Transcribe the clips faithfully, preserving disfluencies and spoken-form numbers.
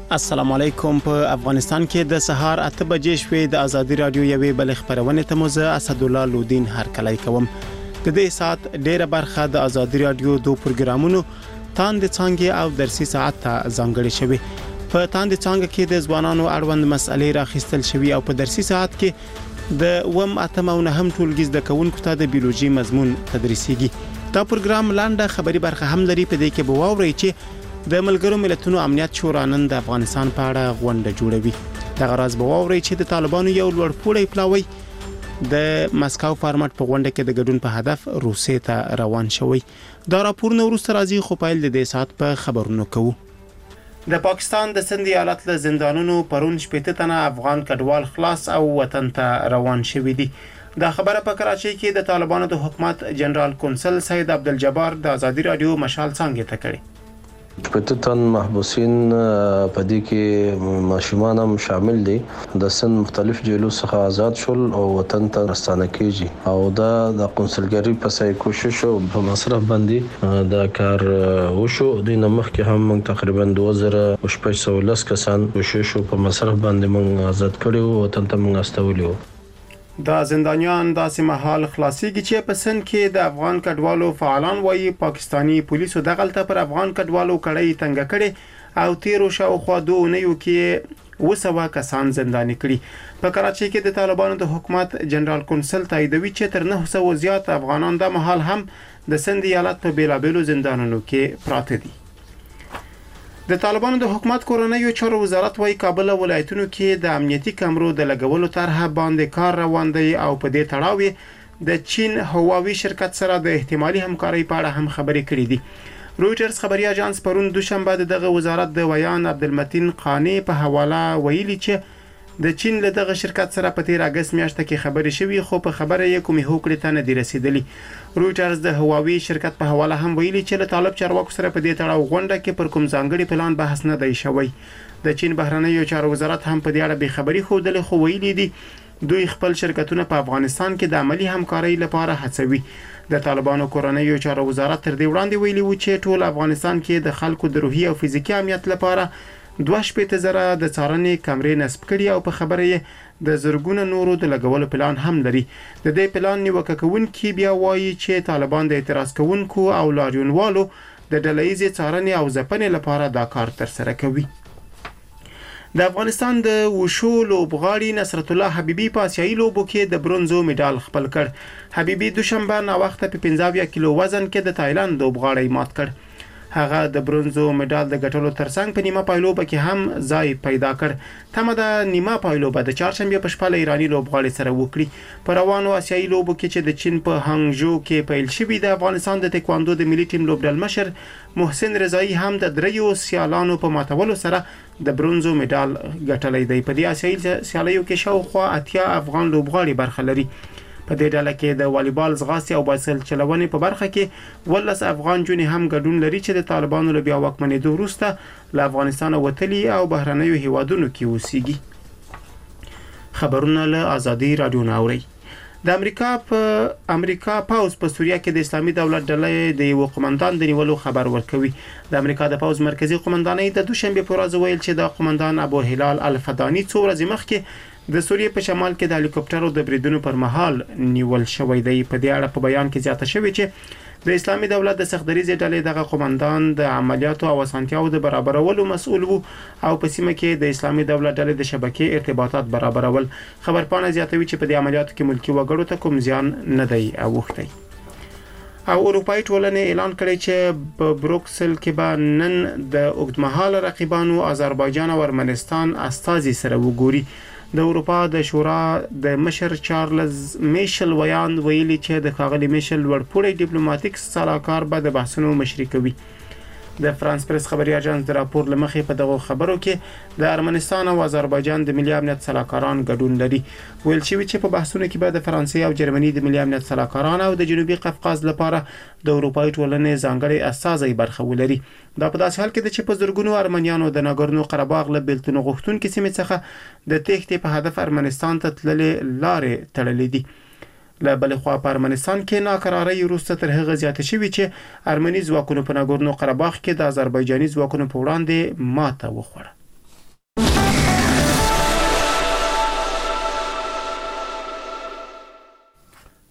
السلام علیکم. په افغانستان کې د سهار اته بجې شوې د ازادي رادیو یوې بل خبرونه ته مو زه اسد الله لودین هرکلی کوم. د دې سات ډیره برخه د ازادي رادیو دوه پروګرامونو تاند څنګه او درسي ساعت ته ځانګړي شوی. په تاند څنګه کې د ځوانانو اړوند مسلې راخیستل شوی او په درسي ساعت کې د وم اتم او نهم ټولګیز د کونکو ته د بیولوژي مضمون تدریسيږي. دا پروګرام لاندې خبري برخه هم لري. په دې کې به واورئ چې د ملګرو ملتونو امنیت شورا نن د افغانستان په اړه غونډه جوړوي. دا غراز به واورئ چې د طالبانو یو لوړپوړی پلاوی د مسکو فارمټ په غونډه کې د ګډون په هدف روسیې ته روان شوی. دا راپور نو وروسته راځي خو پایل د دې سات په خبرونو کوو. د پاکستان د سند ایالت له زندانونو پرون شپږ تنه افغان کډوال خلاص او وطن ته روان شوي دي. دا خبره په کراچۍ کې د طالبانو د حکومت جنرال کونسل سید عبدالجبار د ازادي رادیو مشال څنګه ته کړی. پټتن محبوسین په دې کې ماشومان هم شامل دي. د سن مختلف جیلو څخه آزاد شول او وطن ته راستانه کیږي او دا د قونسلګری په سای کوشش او په مصرف باندې دا کار وشو. د نمخ کې هم موږ تقریبا دوه زره شپږ سوه ولس کسان کوشش په مصرف باندې موږ آزاد کړو وطن ته موږ استولیو. دا زندانیان داسې محل خلاصيږي چې په سن کې د افغان کډوالو فعالان وایي پاکستانی پولیسو دغلطه پر افغان کډوالو کړی تنګ کړي او تیرو شاوخوا دوه نیو کې وسوه کسان زنداني کړي. په کراچۍ کې د طالبانو د حکومت جنرال کونسل تاییدوي چې تر نه سوه زیات افغانان د محل هم د سند ایالت په بیلابېلو زندانونو کې پراته دي. د طالبانو د حکومت کورنیو چارو وزارت وايي کابل ولایتونو کې د امنیتي کمرو د لګولو طرحه باندې کار روان دی او په دې تړاو د چین هواوی شرکت سره د احتمالي همکارۍ په اړه هم خبرې کړې دي. رويټرز خبري اژانس پرون دوشنبه دغه وزارت د ویان عبدالمتین قانی په حواله ویلي چې د چین له دغه شرکت سره په تیر اگست میاشت کې خبرې شوې خو په خبره یې کومې هوکړې ته نه دی رسیدلی. رويټرز د هواوی شرکت په حواله هم ویلي چې له طالب چارواکو سره په دې تړاو غونډه کې پر کوم ځانګړي پلان بحث نه دی شوی. د چین بهرنیو چارو وزارت هم په دې اړه به خبري خوده خو ویلي دي دوی خپل شرکتونه په افغانستان کې د عملی همکارۍ لپاره هڅوي. د طالبانو کورنیو چارو وزارت تر دې وړاندې ویلي و چې ټول افغانستان کې د خلکو د روحي او فزیکي امنیت لپاره دوه شپېته زره د څارنې کمرې نصب کړي او په خبره یې د زرګونه نورو د لګولو پلان هم لري. د دې پلان نیوکه کوونکي بیا وایي چې طالبان د اعتراض کوونکو او لاریونوالو د ډلهییزې څارنې او ځپنې لپاره دا کار ترسره کوي. د افغانستان د وشو لوبغاړي نصرت الله حبیبي په آسیایي لوبو کې د برونزو مډال خپل کړ. حبیبي دوشنبه نا وخت په پنځه اویا کیلو وزن کې د تایلند لوبغاړي مات کړ. هغه د برونزو مډال د ګټلو ترڅنګ په نیمه پایلوبه کې هم ځای پیدا کړ. تمه د نیمه پایلوبه د چهارشنبه په شپه له ایرانی لوبغاړي سره وکړي. په روانو آسیایي لوبو کې چې د چین په هانګژو کې پیل شوی د افغانستان د تکواندو د ملي ټیم لوبډل مشر محسن رضایی هم د دریو سیالانو په ماتولو سره د برونزو مډال ګټلی دی. په دې آسیایي سیالیو کې شاوخوا اتیا افغان لوبغاړي برخه لري. په دې ډله کې د والیبال ځغاستې او بایسکل چلونې په برخه کې ولس افغان جونې هم ګډون لري چې د طالبانو له بیا واکمنېدو وروسته له افغانستانه وتلي او بهرنیو هیوادونو کې اوسېږي. خبرونه له ازادي رادیو نه اورئ. د امریکا په امریکا پاوز په سوریه کې د اسلامي دولت ډلې د یو قومندان د نیولو خبر ورکوي. د امریکا د پاوز مرکزی قومندانۍ د دوشنبه په ورځ ویل چې د قومندان ابو هلال الفدانی څو ورځې مخکې د سوریې په شمال کې د هلیکوپټرو د بریدونو پر مهال نیول شوی دی. په دې اړه په بیان کې زیاته شوی چې د اسلامي دولت د سختدریزې ډلې دغه قومندان د عملیاتو او اسانتیاو د برابرولو مسؤل وو او په سیمه کې د اسلامي دولت ډلې د شبکې ارتباطات برابرول. خبرپاڼه زیاتوي چې په دې عملیاتو کې ملکی وګړو ته کوم زیان نه دی اوښتی. او اروپایي ټولنې اعلان کړی چې په بروکسل کې به نن د اوږدمهاله رقیبانو آذربایجان او ارمنستان استازي سره وګوري. د اروپا د شورا د مشر چارلز میشل ویان ویلي چې د ښاغلي میشل لوړپوړی ډیپلوماټیک سلاکار به د بحثونو مشري کوي. د فرانس پریس خبري اژانس د راپور لمخې په دغه خبرو کې د ارمنستان او آذربایجان د ملي امنیت سلاکاران ګډون لري. ویل شوی چې په بحثونو کې به د فرانسې او جرمني د ملي امنیت سلاکاران او د جنوبي قفقاز لپاره د اروپایي ټولنې ځانګړي استازي برخه ولري. دا په داسې حال کې د چې په زرګونو ارمنیانو د ناګورنو قرهباغ له بیلتون غوښتونکو سیمې څخه د تېښتې په هدف ارمنستان ته تللې لارې تړلې دي. له بل خوا په ارمنستان کې ناکرارۍ وروسته تر هغه زیاته شوې چې ارمني ځواکونو په ناګورنو قرهباغ کې د آذربایجاني ځواکونو په وړاندې ماته وخوړه.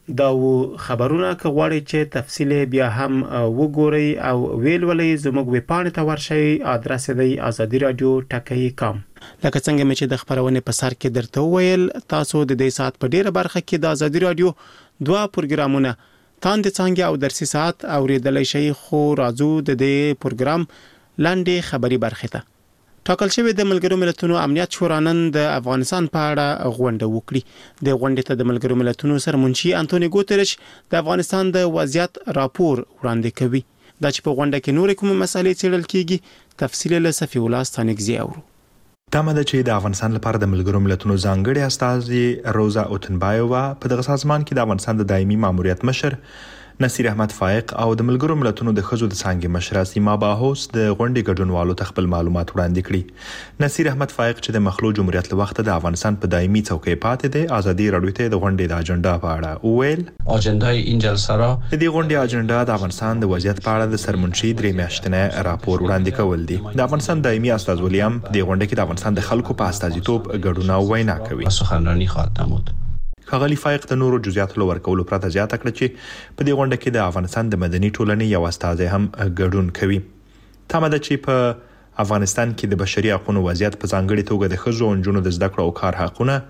دا و خبرونه که غواړئ چې تفصیل بیا هم وګورئ او ویل ولې زموږ ویب پاڼې ته ورشئ. آدرس دی ازادي رادیو ټکی کام. لکه څنګه مې چې د خبرونې په سر کې درته وویل، تاسو د دې ساعت په ډیره برخه کې د ازادي رادیو دوه پروګرامونه تاند څنګه او درسي ساعت اوریدلای شئ، خو راځو د دې پروګرام لاندې خبري برخه ته. ټاکل شوی د ملګرو ملتونو امنیت شورا نن د افغانستان په اړه غونډه وکړي. د غونډې ته د ملګرو ملتونو سرمنشي انټونی ګوتریش د افغانستان د وضعیت راپور وړاندې کوي. دا چې په غونډه کې نور کوم مسالې څیړل کیږي، تفصیل له صفی الله ستانګزی اورو. تمه ده چې د افغانستان لپاره د ملګرو ملتونو ځانګړي استازي روزا اوتنبایووا په دغه سازمان کې د افغانستان د دایمي ماموریت مشر نصیر احمد فائق او د ملګرو ملتونو د خزو د څنګه مشر سیما باهوس د غونډې ګډونوالو تخپل معلومات وړاندې کړي. نصیر احمد فائق چې د مخلوع جمهوریت له وخت د افغانستان په دایمي څوکۍ پاتې دی، ازادي رادیو ته د غونډې د اجنډا په اړه وویل. اجنډای این جلسه را د دې غونډې اجنډا د افغانستان د وضعیت په اړه د سرمنشي درې میاشتنه راپور وړاندې کول دي. د افغانستان دایمي استازولي هم د غونډې کې د افغانستان د خلکو په استازیتوب ګډون او وینا کوي. سخنرانی خواهد نمود. ښاغلي فائق د نورو جزئیاتو ورکولو پرته زیاته کړه چې په دې غونډه کې د افغانستان د مدني ټولنې یو استازی هم ګډون کوي. تمه ده چې په افغانستان کې د بشري حقوقو وضعیت په ځانګړي توګه د ښځو او نجونو د زده کړو او کار حقونه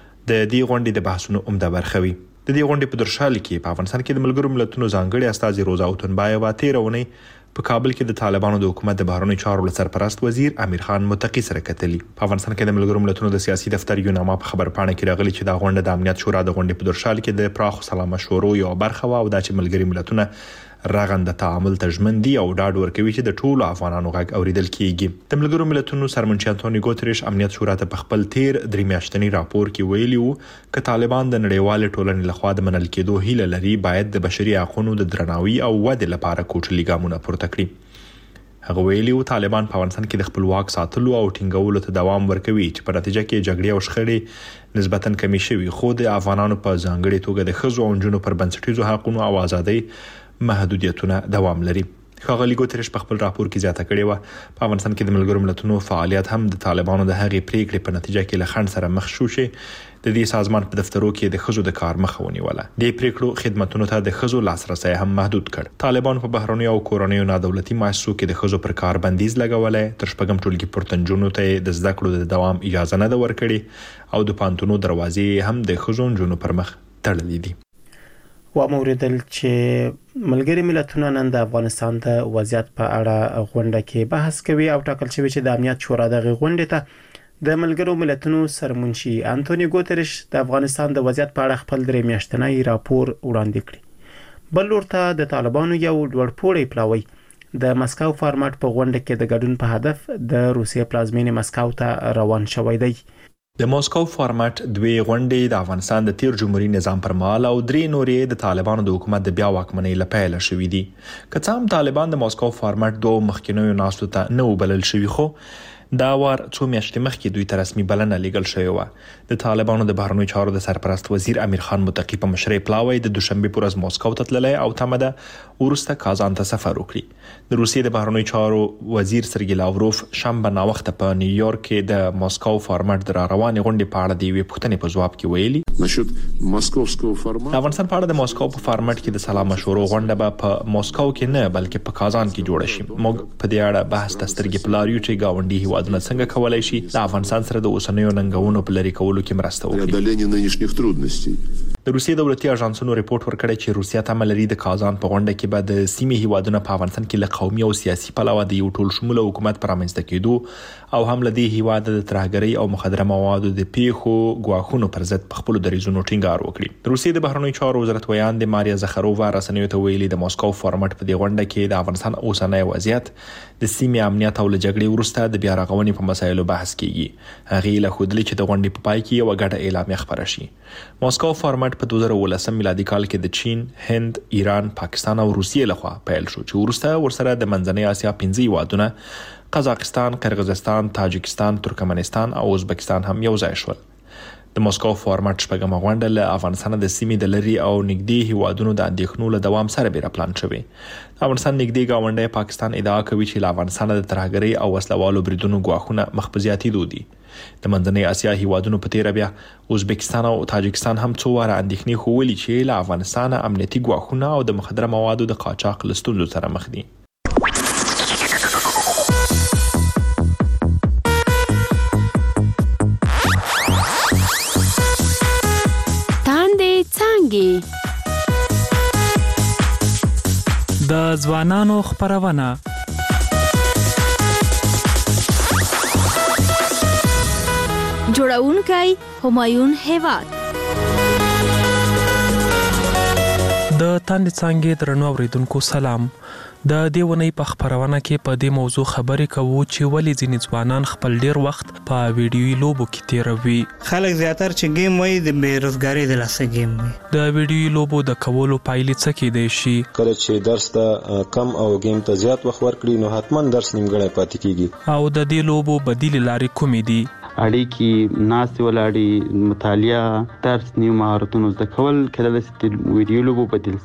د دې غونډې د بحثونو عمده برخه وي. د دې غونډې په درشل کې په افغانستان کې د ملګرو ملتونو ځانګړي استازي روزا اوتنبایووا تیرونی په کابل کې د طالبانو د حکومت د بهرنیو چارو سرپرست وزیر امیر خان متقی سره کتلي. په افغانستان کې د ملګرو ملتونو د سیاسي دفتر یو نامه په خبر پاڼه کې راغلي چې د غونډې د امنیت شورا د غونډې په درشل کې د پراخ سلا مشورو یو برخه و او دا چې ملګري ملتونه رغنده تعامل تضمین دي او ډاډ ورکوي چې د ټولو افغانانو غږ اوریدل کیږي. د ملګرو ملتونو سرمنشي انټونی ګوتریش امنیت شورا ته په خپل تیر درې میاشتنی راپور کې ویلي وو چې طالبان د نړیوال ټولنې لخوا د منل کېدو هیله لري باید د بشري حقوقو د درناوي او ودې لپاره کوټلي ګامونه پورته کړي. هغه ویلي وو طالبان په افغانستان کې د خپلواک ساتلو او ټینګولو ته دوام ورکوي چې په نتیجه کې جګړې او شخړې نسبتاً کمی شوي، خو د افغانانو په ځانګړي توګه د ښځو او نجونو پر بنسټیزو حقوقو او ازادۍ محدودیتونه دوام لري. ښاغلي ګوتریش په خپل راپور کې زیاته کړې و په افغانستان کې د ملګرو ملتونو فعالیت هم د طالبانو د هغې پریکړې په نتیجه کې له خنډ سره مخ شو چې د دې سازمان په دفترو کې د ښځو د کار مخه ونیوله. د پریکړو خدماتونو ته د ښځو لاسرسي هم محدود کړ. طالبان په بهرنیو او کورنیو نادولتي مؤسسو کې د ښځو پر کار بندیز لګولې، تر شپږم ټولګي پورته نجونو ته د زده کړو د دوام اجازه نه ده ورکړې او د پانتونو دروازې هم د ښځو نجونو پر مخ تړلې دي. و موریدل چې ملګری ملتونه نن د افغانستان د وضعیت په اړه غونډه کې بحث کوي او ټاکل شوی چې د امنیت شورا د غونډې ته د ملګرو ملتونو سرمنشي انټونی ګوتریش د افغانستان د وضعیت په اړه خپل درې میاشتنی راپور وړاندې کړی. بل ورته د طالبانو یو ډوړپوړی پلاوی د مسکو فارمټ په غونډه کې د ګډون په هدف د روسیې پلازمینې مسکو ته روان شوی دی. د موسکو فارمټ دوی غونډې د افغانستان د تیر جمهوریت نظام پر مهال او درې نورې د طالبانو د حکومت د بیا واکمنۍ لپاره شوې دي. که څه هم طالبان د موسکو فارمټ دوه مخکینیو ناستو ته نه وبلل شوی، خو دا وار څو میاشتې مخکې دوی ته رسمي بلنه لیږل شوې و. د طالبانو د بهرنیو چارو د سرپرست وزیر امیر خان متقی په مشرۍ پلاوی د دوشنبه پر ورځ موسکو ته تللی او تمه ده ورسته کازان ته سفر وکړي. د روسیې د بهرنیو چارو وزیر سرګی لاوروف شنبه ناوخته په نیویورک کې د موسکو فارمټ د روانې غونډې په اړه د یوې پوښتنې په ځواب کې ویلي د افغانستان په اړه د موسکو په فارمټ کې د سلا مشورو غونډه به په موسکو کې نه بلکې په کازان کې جوړه شي. موږ په دې اړه بحث د سترګې په لار یو چې گاونډي هیوادونه څنګه کولای شي د افغانستان سره د اوسنیو ننګونو په لري کولو کې مرسته وکړي. د روسیې دولتي اژانسونو ریپورت ورکړی چې روسیا تمه لري د کازان په غونډه کې به د سیمې هیوادونه په افغانستان کې له قومي او سیاسي پلوه د یو ټول شموله حکومت پر رامنځته کېدو او هم له دې هیواد د ترهګرۍ او مخدره موادو د پیښو ګواښونو پر ضد په خپل دریځونو ټینګار وکړي. د روسیې د بهرنیو چارو وزارت ویان د ماریا زخرووا رسنیو ته ویلي د موسکو فارمټ په دې غونډه کې د افغانستان اوسنی وضعیت، د سیمې امنیت او له جګړې وروسته د بیا رغونې په مسایلو بحث کیږي. هغه له خودلی چې د غونډې په پای کې یو غټه اعلامیه خبره شي. موسکو فارمټ په دوه زره ولسم میلادي کال کې د چین، هند، ایران، پاکستان او روسیې لخوا پیل شو چې وروسته ورسره د منځنۍ اسیا پنځه هیوادونه قزاقستان، قرغیزستان، تاجکستان، ترکمنستان او ازبکستان هم یو ځای شول. د مسکو فارمټ شپږمه غونډه له افغانستان د سیمې د لري او نږدې هیوادونو د اندېښنو له دوام سره بیره پلان شوی. افغانستان نږدې گاونډي پاکستان ادعا کوي چې له افغانستان د ترهګرۍ او وسلوالو بریدونو غواخونه مخ په زیاتېدو دي. د منځنۍ اسیا هیوادونو په تیر بیا ازبکستان او تاجکستان هم څو واره اندېښنې خوولې چې له افغانستان امنیتي غواخونه او د مخدره موادو د قاچاق له ستونزو سره مخ دي. د ځوانانو خبرونه جوړونکی همایون هیواد د تاندې څانګې درنو اوریدونکو سلام. د دې ونې په خبرونه کې په دې موضوع خبرې کوو چې ولې ځینې ځوانان خپل ډیر وخت په ویډیوي لوبو کې تیروي. خلک زیاتره چې گیم وایي د بیروزګاری د لاسه گیم وایي. د ویډیوي لوبو د کولو پایلې څه کېدای شي؟ کله چې درس ته کم او گیم ته زیات وخت ورکړي نو حتما درس نیمګړی پاتې کیږي. او د دې لوبو بدیل لارې کومې دي؟ اړیکې ناستې ولاړې مطالعه درس نیو مهارتونو زده کول کله د ویډیو لوبو بدیل.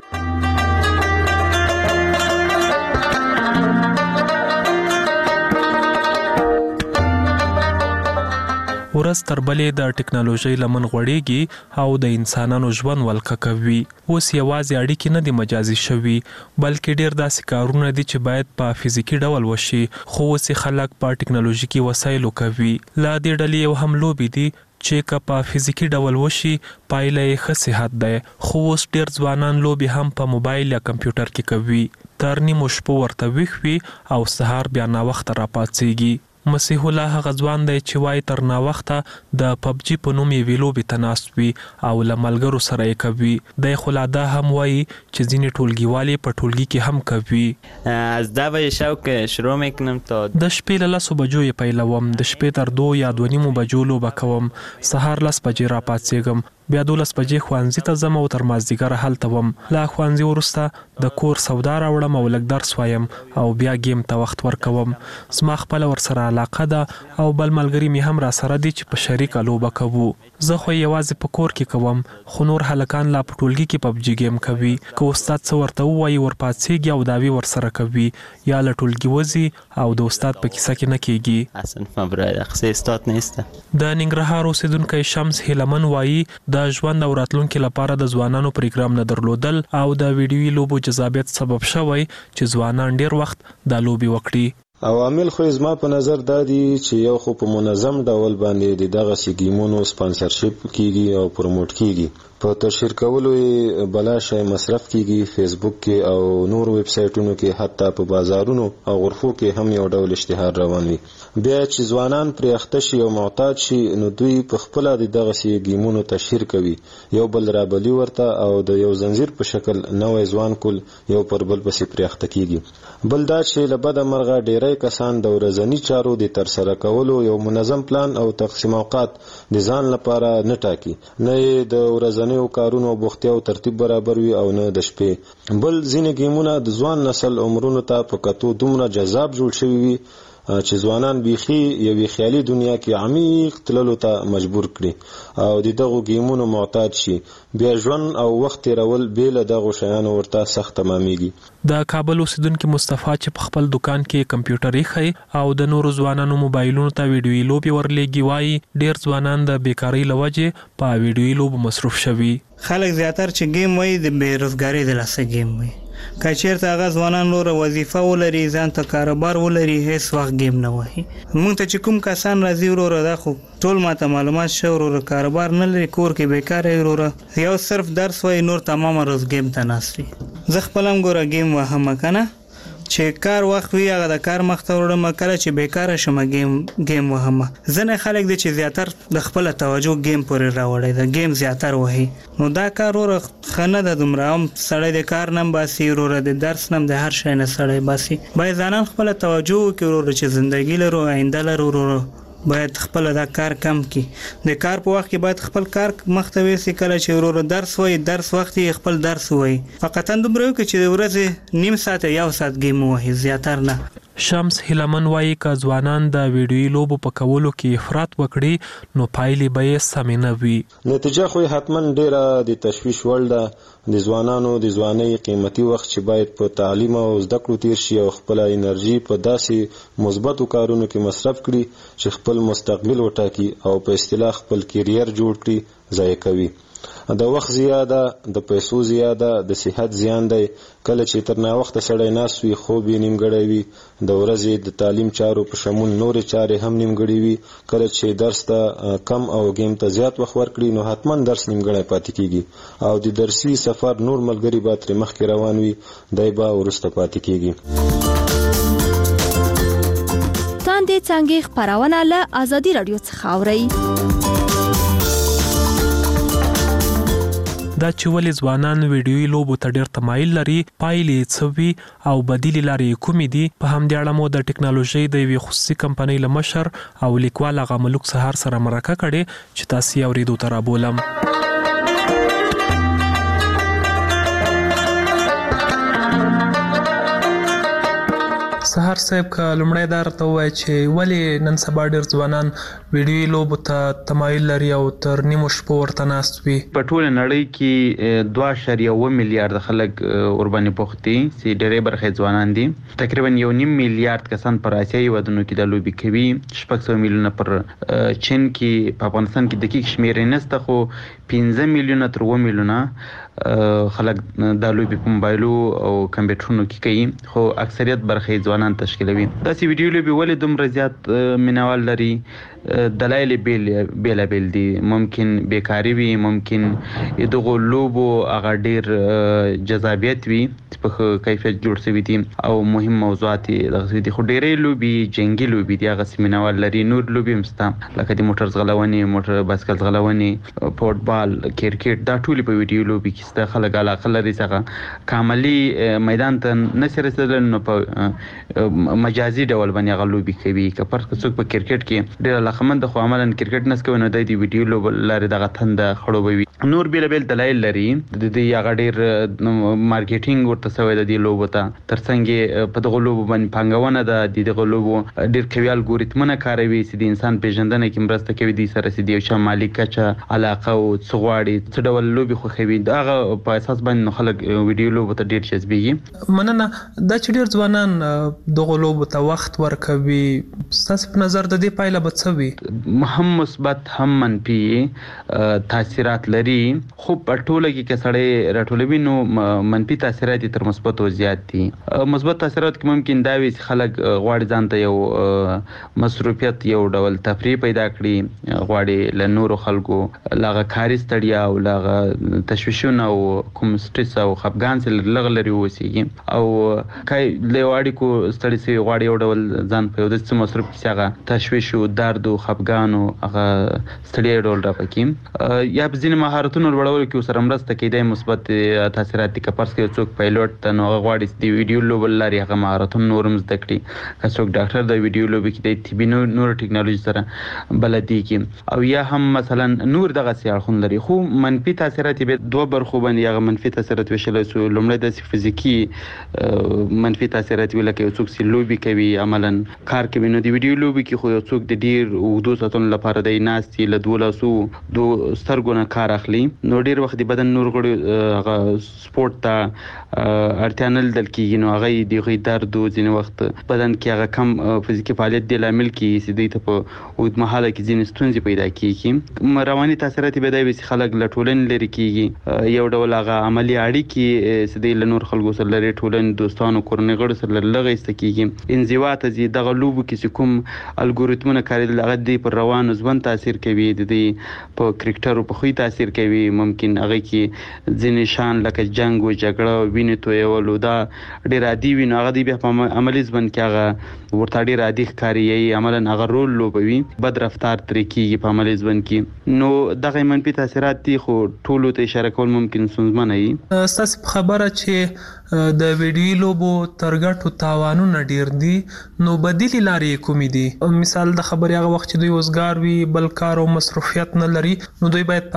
ورځ تر بلې د ټکنالوژي لمن غوړېږي او د انسانانو ژوند ولکه کوي. اوس یوازې اړیکې نه دي مجازي شوي بلکې ډېر داسې کارونه دي چې باید په فزیکي ډول وشي خو اوس خلک په ټکنالوژیکي وسایلو کوي. لا دې ډلې یو هم لوبې دي چې که په فزیکي ډول وشي پایله یې ښه صحت دی. خو اوس ډېر ځوانان لوبې هم په موبایل یا کمپیوټر کې کوي. تر نیمو شپو ورته ویښ وي او سهار بیا ناوخته راپاڅېږي. مسیح الله هغه ځوان دی چې وای تر ناوخته د پبجي په نوم یې لوبې ته ناست وي او له ملګرو سره یې کوي. دی خو لا دا هم وایي چې ځینې ټولګیوالې په ټولګي کې هم کوي. از ده بجه شب که شروع میکنم تا د شپې له لسو بجو یې پیلوم، د شپې تر دو یا دوه نیمو بجو لوبه کوم، سهار لس بجې راپاڅېږم، بیا دولس بجې ښوونځي ته ځم او تر مازدیګره هلته وم. له ښوونځي وروسته د کور سودا راوړم او لږ درس وایم او بیا گیم ته وخت ورکوم. زما خپله ورسره علاقه ده او بل ملګري مې هم را سره دي چې په شریکه لوبه کوو. زه خو یوازې په کور کې کوم خو نور هلکان لا په ټولګي کې پبجي گیم کوي. که استاد څه ورته ووایي ورپاڅېږي او دعوې ورسره کوي یا له ټولګي وځي او د استاد په کیسه کې نه کېږي. اصلا مبرای دقیقه استاد نیسته. د ننګرهار اوسیدونکی شمس هیلمن وایي د ژوند او راتلونکي لپاره د ځوانانو پروګرام نه درلودل او د ویډیوي لوبو جذابیت سبب شوی چې ځوانان ډیر وخت د لوبي وکړي. عوامل خو زما په نظر دا دي چې یو خو په منظم ډول باندې د دغه سي گیمونو سپانسرشپ کیږي او پروموټ کیږي. په تشهیر کولو یې بلا شی مصرف کیږي. فیسبوک کې او نور ویب سایټونو کې حتی په بازارونو او غرفو کې هم یو ډول اشتهار روان وي. بیا چې ځوانان پرې اخته شي او معتاد شي نو دوی په خپل د دغه سي گیمونو تشهیر کوي، یو بل رابلی ورته او د یو زنجیر په شکل نوې ځوان کول یو پر بل پسې پرې اخته کیږي. بل دا چې له بده مرغه ډیری کسان د ورځني چارو د ترسره کولو یو منظم پلان او تقسیم اوقات د ځان لپاره نه ټاکي، نه د ورځنیو کارونو او بوختیاو ترتیب برابر وي او نه د شپې. بل ځینې گیمونه د ځوان نسل عمرونو ته په کتو دومره جذاب جوړ شوي وي چې ځوانان بیخي یوې خیالي دنیا کې عمیق تللو ته مجبور کړي او د دغو گیمونو معتاد شي. بیا ژوند او وخت تیرول بې له دغو شیانو ورته سخت تمامیږي. د کابل اوسیدونکي مصطفی چې په خپل دکان کې کمپیوټر ایښی او د نورو ځوانانو موبایلونو ته ویډیوي لوبې ورلېږي وایي ډیر ځوانان د بیکارۍ له وجې په ویډیوي لوبو مصروف شوي. خلک زیاتره چې گیم وایي د بیروزګاری د لاسه گیم وایي. که چیرته هغه ځوانان نوره وظیفه ولري، ځان ته کاروبار ولري، هیڅ وخت گیم نه وایي. موږ ته چې کوم کسان راځي وروره دا خو ټول ماته معلومات شو وروره کاروبار نه لري، کور کې بیکاره وي وروره، یو صرف درس وایي، نور تمامه روز گیم ته ناست وي. زه خپل هم ګوره گیم وهم کنه چې کار وخت وي هغه د کار مخ ته وړم، کله چې بیکاره شم گیم گیم وهم. ځنې خلک دي چې زیاتر د خپل توجه گیم پورې راوړي، د گیم زیاتر وهي. نو دا کار وروره ښه نه ده دومره. هم سړی د کار نه باسي وروره، د درس نه د هر شی نه سړی باسي. باید ځانان خپل توجه وکړي وروره چې زندګي لرو، آینده لرو وروره. باید خپل دا کار کم کی. د کار په وخت کې باید خپل کار مخته ویسي. کله چې وروره درس وای درس وخت یې خپل درس وای. فقط دومره کې چې د ورځې نیم ساعت یا یو ساعت گیم وای، زیاتر نه. شمس هیلمن وایي که ځوانان د ویډیوي لوبو په کولو کې افراط وکړي نو پایلې به یې سمې نه وي. نتیجه خو حتما ډیره د تشویش وړ ده. د ځوانانو د ځوانۍ قیمتي وخت چې باید په تعلیم او زده کړو تیر شي او خپل انرژي په داسې مثبتو کارونو کې مصرف کړي چې خپل مستقبل وټاکي او په اصطلاح خپل کیریر جوړ کړي ضایع کوي. د وخت زیاده، د پیسو زیاده، د صحت زیان دی. کله چې تر ناوخته سړی ناست وي، خوب یې نیمګړی وي، د ورځې د تعلیم چارو په شمول نورې چارې هم نیمګړې وي. کله چې درس ته کم او ګیم ته زیات وخت ورکړي نو حتما درس نیمګړی پاتې کیږي او د درسي سفر نور ملګري به ترې مخکې روان وي، دی به وروسته پاتې کیږي. تاندې څنګه خبرونه له ازادي رادیو څخه اورئ. دا چې ولې ځوانان ویډیوي لوبو ته ډېر تمایل لري، پایلې څه وي او بدیلې لارې کومې دي، په همدې اړه مو د ټکنالوژۍ د یوې خصوصي کمپنۍ له مشر او لیکوال هغه ملوک سهار سره مرکه کړې چې تاسو یې اورېدو ته رابولم. سهار صاحب که لومړی دا راته ووایه چې ولې نن سبا ډېر ځوانان ویډیوي لوبو ته تمایل لري او تر نیمو شپو ورته ناست وي. په ټوله نړۍ کې دوه اعشاریه اوه میلیارده خلک ورباندې بوخت دي چې ډېرې برخې ځوانان دي. تقریبا یو نیم میلیارد کسان پر اسیایي هېوادونو کې دا لوبې کوي. شپږ سوه میلیونه پر چین کې، په افغانستان کې دقیق شمېرې نشته خو پنځه میلیونه تر اوه میلیونه خلک دا لوبې په موبایلو او کمپیوټرونو کې کوي، خو اکثریت برخې ځوانان تشکیلوي. داسې ویډیو لوبې ولې دومره زیات مینوال لري؟ دلایل بیلابیل دي. ممکن بیکاري وي، ممکن دغو لوبو هغه ډېر جذابیت وي چې په کیفیت جوړ شوي دي او مهم موضوعات یې دغسې دي. خو ډېرې لوبې جنګي لوبې دي، هغسې مینوال لري. نور لوبې هم شته لکه د موټر ځغلونې، موټر بایسکل ځغلونې، فوټبال، کرکټ، دا ټولې په ویډیو لوبې کې شته. خلک علاقه لري څخه کاملي میدان ته نشي رسېدلی نو په مجازي ډول باندې هغه لوبې کوي. که فرض کړه څوک په کرکټ کې ډېر علاقمند خو عملاً کرکټ نس کوي نو دی د ویډیو لوبو لارې دغه تنده خړوبوي. نور بیلابیل دلایل لري. د دې هغه ډېر مارکیټینګ ورته شوی د دې لوبو ته، تر څنګ په دغو لوبو باندې پانګونه ده. د دغو لوبو ډېر قوي الګوریتمونه کاروي چې د انسان پیژندنه کې مرسته کوي دوی سره چې د یو چا مالي کچه، علاقه او څه غواړي، څه ډول لوبې خوښوي، د هغه په اساس باندې خلک ویډیو لوبو ته ډېر جذبېږي. مننه. دا چې ډېر ځوانان دغو لوبو ته وخت ورکوي، ستاسو په نظر د دې پایله به څه وي؟ هم مثبت هم منفي تاثیرات لري، خو په ټوله کې که سړی راټولوي نو منفي تاثیرات یې تر مثبتو زیات دي. مثبت تاثیرات کې ممکن دا وي چې خلک غواړي ځان ته یو مصروفیت، یو ډول تفریح پیدا کړي، غواړي له نورو خلکو له هغه کاري ستړیا او له هغه تشویشونه او کوم سټرس او خفګان څخه لږ لرې واوسېږي او که له یو اړیکو ستړي شوي غواړي یو ډول ځان په یو داسې مصروف کړي چې هغه تشویش او درد او خفګان او هغه ستړیا ډول راپکي. یا په ځینې مهارتونو لوړولو کې ورسره مرسته کوي. دا مثبت تاثیرات دي. که فرض کړئ څوک پایلوټ ته نو هغه غواړي چې د ویډیو لوبو له لارې هغه مهارتونه نور هم زده کړي. که څوک ډاکټر د ویډیو لوبې کې د طبي نورو ټکنالوژي سره بلدېږي. او یا هم مثلا نور دغسې اړخونه لري. خو منفي تاثیرات یې دوه برخو باندې هغه منفي تاثیرات ویشلی سو. لومړی داسې فزیکي منفي تاثیرات وي، لکه یو څوک چې لوبې کوي، عملا کار کوي، نو د ویډیو لوبې کې خو یو څوک د ډېر اوږدو ساعتونو لپاره دی ناست له دوو لاسو دوو سترګو نه کار اخلي، نو ډېر وخت د بدن نور غړي هغه سپورټ ته اړتیا نه لیدل کېږي، نو هغه یې د هغوی درد و ځینې وخت بدن کې هغه کم فزیکي فعالیت دې لامل کېږي چې دوی ته په اوږدمهاله کې ځینې ستونزې پیدا کېږي. رواني تاثیرات یې به دا وي چې خلک له ټولنې لرې کېږي، یو ډول هغه عملي اړیکې چې دوی له نور خلکو سره لري، ټولنې، دوستانو، کورنۍ غړو سره لږ ایسته کېږي. انزوا ته ځي. دغه لوبو کې چې کوم الګوریتمونه کارېدل هغه دوی پر روانو ژوند تاثیر کوي، د دوی په کرکټرو په خوی تاثیر کوي. ممکن هغه کې ځینې شان لکه جنګ و جګړه، وینې تویول، دا ډېر عادي وي، نو هغه دوی بیا په عملي ژوند کې هغه ورته ډېر عادي ښکاري، عملا هغه رول لوبوي، بد رفتار ترې کېږي په عملي ژوند کې. نو دغه منفي تاثیرات دي، خو ټولو ته اشاره کول ممکن ستونزمنه وي. ستاسو په خبره چې د ویډیو لوبو تر ګټو تاوانونه ډېر دي، نو بدیلې لارې کومې دي؟ مثال د خبرې هغه وخت چې دوی وزګار وي، بل کار او مصروفیت نه لري، نو دوی باید په هغو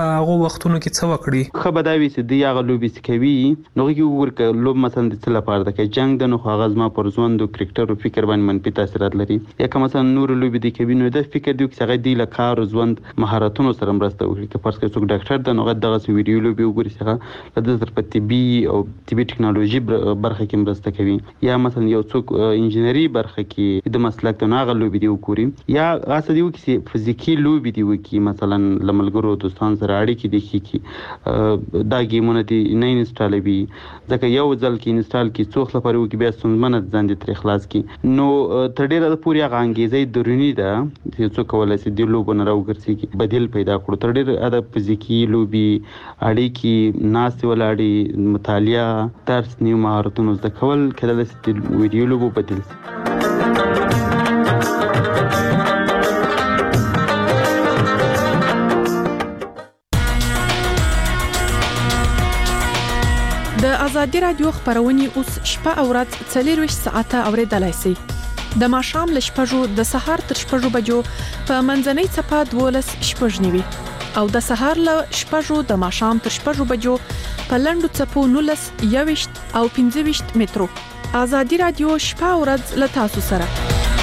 وختونو کې څه وکړي؟ خو به دا وي چې دی هغه لوبي کوي نو کې ورکه لوب مثلا د څه لپاره د کې جنگ د نو هغه ځما پر ژوند او کرکټر او فکر باندې منفي تاثیرات لري یا کوم مثلا نور لوبي د کوي نو د فکر دی چې هغه دی له کار او ژوند مهارتونو سره مرسته وکړي که پرسکه څوک ډاکټر د نو دغه ویډیو لوبي وګوري چې د در په طبي او طبي ټکنالوژي برخه کې مرسته کوي یا مثلا یو څوک انجینری برخه کې د مسلک د ناغه لوبي دی وګوري یا غاصه دی چې فزیکی لوبي دی وکړي مثلا لملګرو دوستان سره اړیکې دي کی دا گیمونه دی نه انسټالوي ځکه یو ځل کې انسټال کی څوخ لپاره وکړي بیا څومره ځان دي تر اخلاص کی نو تر ډیره د پوري غانګیزې درونی ده چې څوک ولې چې دی لوبونه راوګرځي کی بدیل پیدا کړو تر ډیره د فزیکی لوبي اړیکې ناس ولاړی مطالعه درس نیو مهارتونو زده کول کله چې ویډیو لوبو بدیل د ازادي رادیو خبرونه اوس شپه او ورځ څلور ساعته اوریدلای شئ د ماښام له شپږو د سهار تر شپږو بجو په منځنۍ چپه دولس شپږ نیوي او د سهار له شپږو د ماښام تر شپږو بجو په لندو چپو نولس یويشت او پنځه ویشت مترو ازادي رادیو شپه او ورځ له تاسو سره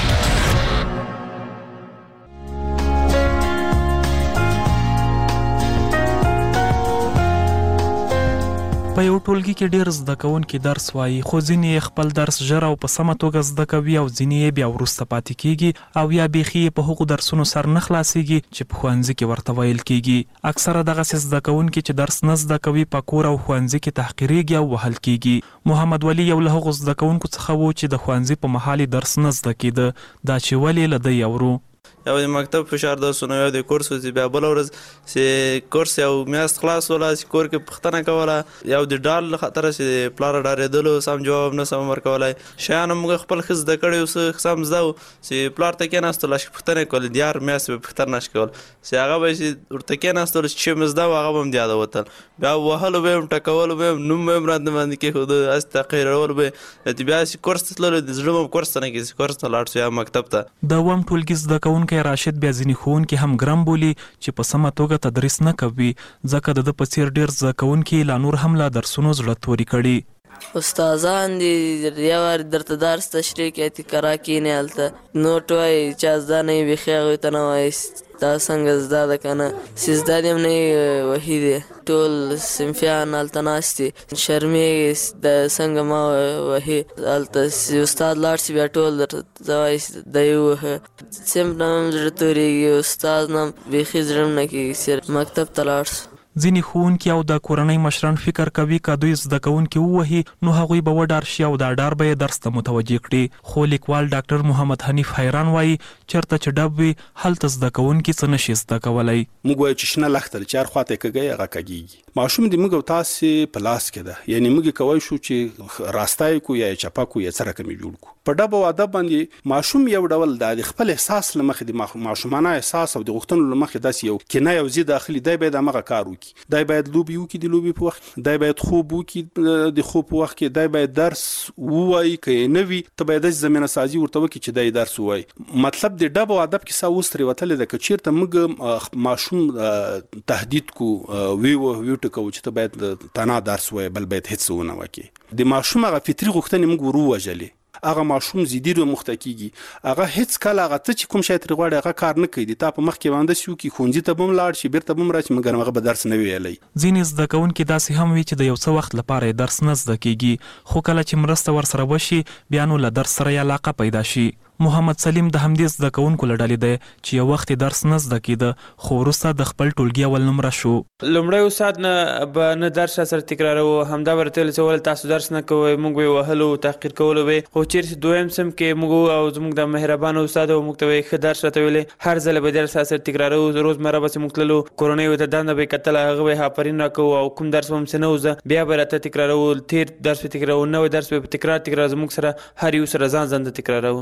په یو ټولګي کې ډېر زده کوونکي درس وایي خو ځینې خپل درس ژر او په سمه توګه زده کوي او ځینې بیا وروسته پاتې کیږي او یا بیخي په هغو درسونو سر نه خلاصيږي چې په ښوونځي کې ورته ویل کیږي اکثره دغه زده کوونکي چې درس نه زده کوي په کور او ښوونځي کې تحقیریږي او وهل کیږي محمد ولی یو له هغو زده کوونکو څخه و چې د ښوونځي په مهال درس نه زده کیده دا چې ولې لدی اورو یو د مکتب فشار درسونه یو د کورس چې بیا بل ورځ چې کورس یو میاشت خلاص ولا چې کور کې پښتنه کوله یو د ډال خطر چې پلار ډارېدلو سم جواب نه سم ورکولای شان موږ خپل خز د کړي اوس سم زده چې پلار ته کې ناستل چې پښتنه کول دیار میاشت په پښتنه نش کول چې هغه به چې ورته کې ناستل چې مزده هغه هم دیاده وتل بیا وهلو به ټکول به نو مې مراد باندې کې خود است تقریرول به چې بیا چې کورس تلل د زړه کورس نه کې کورس ته لاړ شو مکتب ته د وم ټولګي زده کوونکي راشد بیا ځینې ښوونکي هم ګرم بولي چې په سمه توګه تدریس نه کوي ځکه د ده په څیر ډېر زده کوونکي لا نور هم له درسونو زړه توري کړي استادان دي یو وار درته درس تشریح کوي تکرا کینې هلته نوټ وایي چا زده نه وي بیخي هغوی ته نه وایي دا څنګه زده ده که نه چې زده دې هم نه وهي دی ټول صنفیان هلته ناست دي شرمېږي د څنګه ما وهي هلته چې استاد لاړ شي بیا ټول درته وایي دی ووهه صنف نه هم زړه تورېږي استاد نه هم بیخي زړه هم نه کېږي چې مکتب ته لاړ شو ځینې ښوونکي او د کورنۍ مشران فکر کوي که دوی زده کوونکي ووهي نو هغوی به وډار شي او دا ډار به یې درس ته متوجه کړي خو لیکوال ډاکټر محمد حنیف حیران وایي چېرته چې ډب وي هلته زده کوونکي څه نشي زده کولی موږ وایو چې شنه لښته چې هر خواته یې کږی هغه کږېږي ماشوم د موږ او تاسې په لاس کې ده یعنې موږ کولی شو چې راسته یې کړو یا یې چپه کړو یا څه رقم یې جوړ کړو په ډب او ادب باندې ماشوم یو ډول د خپل احساس له مخې د ماشومانه احساس او د غوښتنو له مخې داسې یو کنایه او ضد داخلي دی باید همغه کار وکړي دی باید لوبې وکړي د لوبې په وخت دی باید خوب وکړي د خوب په وخت کې دی باید درس ووایي که یې نه وي ته باید داسې زمینه سازي ورته وکړي چې دی درس ووایي مطلب د ډب او ادب کیسه اوس ترې وتلې ده که چېرته موږ ماشوم تهدید کو ویوه ویوټکوو چې ته باید تنها درس ووایي بل باید هېڅ ونه وکړي د ماشوم هغه فطري غوښتنې موږ ور ووژلې هغه ماشوم زیدي رو مخته کیږي هغه هیڅ کله هغه ته چې کوم شی ترې غواړي هغه کار نه کوي تا په مخ کې باندې سیو کې ښوونځي ته به هم لاړ شي بیرته به هم راشي مګر هغه به درس نه ویلی ځینې زده کوونکي داسې هم وي چې د یو څه وخت لپاره یې درس نه زده کیږي خو کله چې مرسته ورسره وشي بیا نو له درس سره یې علاقه پیدا شي محمد سلیم د همدې زده کوونکو له ډلې دی چې یو وخت یې درس نه زده کېده خو وروسته د خپل ټولګي اول نمره شو لومړی استاد نه به نه درس سره تکراروو همدا به راته ویل چې ولې تاسو درس نه کوئ موږ به یې وهلو تحقیر کولو به خو چېرې چې دویم صنف کې موږ او زموږ د مهربانه استاد او موږ ته به یې ښه درس راته ویلی هر ځله به درس سره تکراروو روزمره به چې موږ تللو کورنۍ ورته دنده به یې کتله هغه به یې آفرین راکوو او کوم درس به هم څه نه وزه بیا به راته تکراروو تېر درس به تکراروو نوی درس به په تکرار تکرار زموږ سره هر یو سره ځان ځان د تکراروو دغه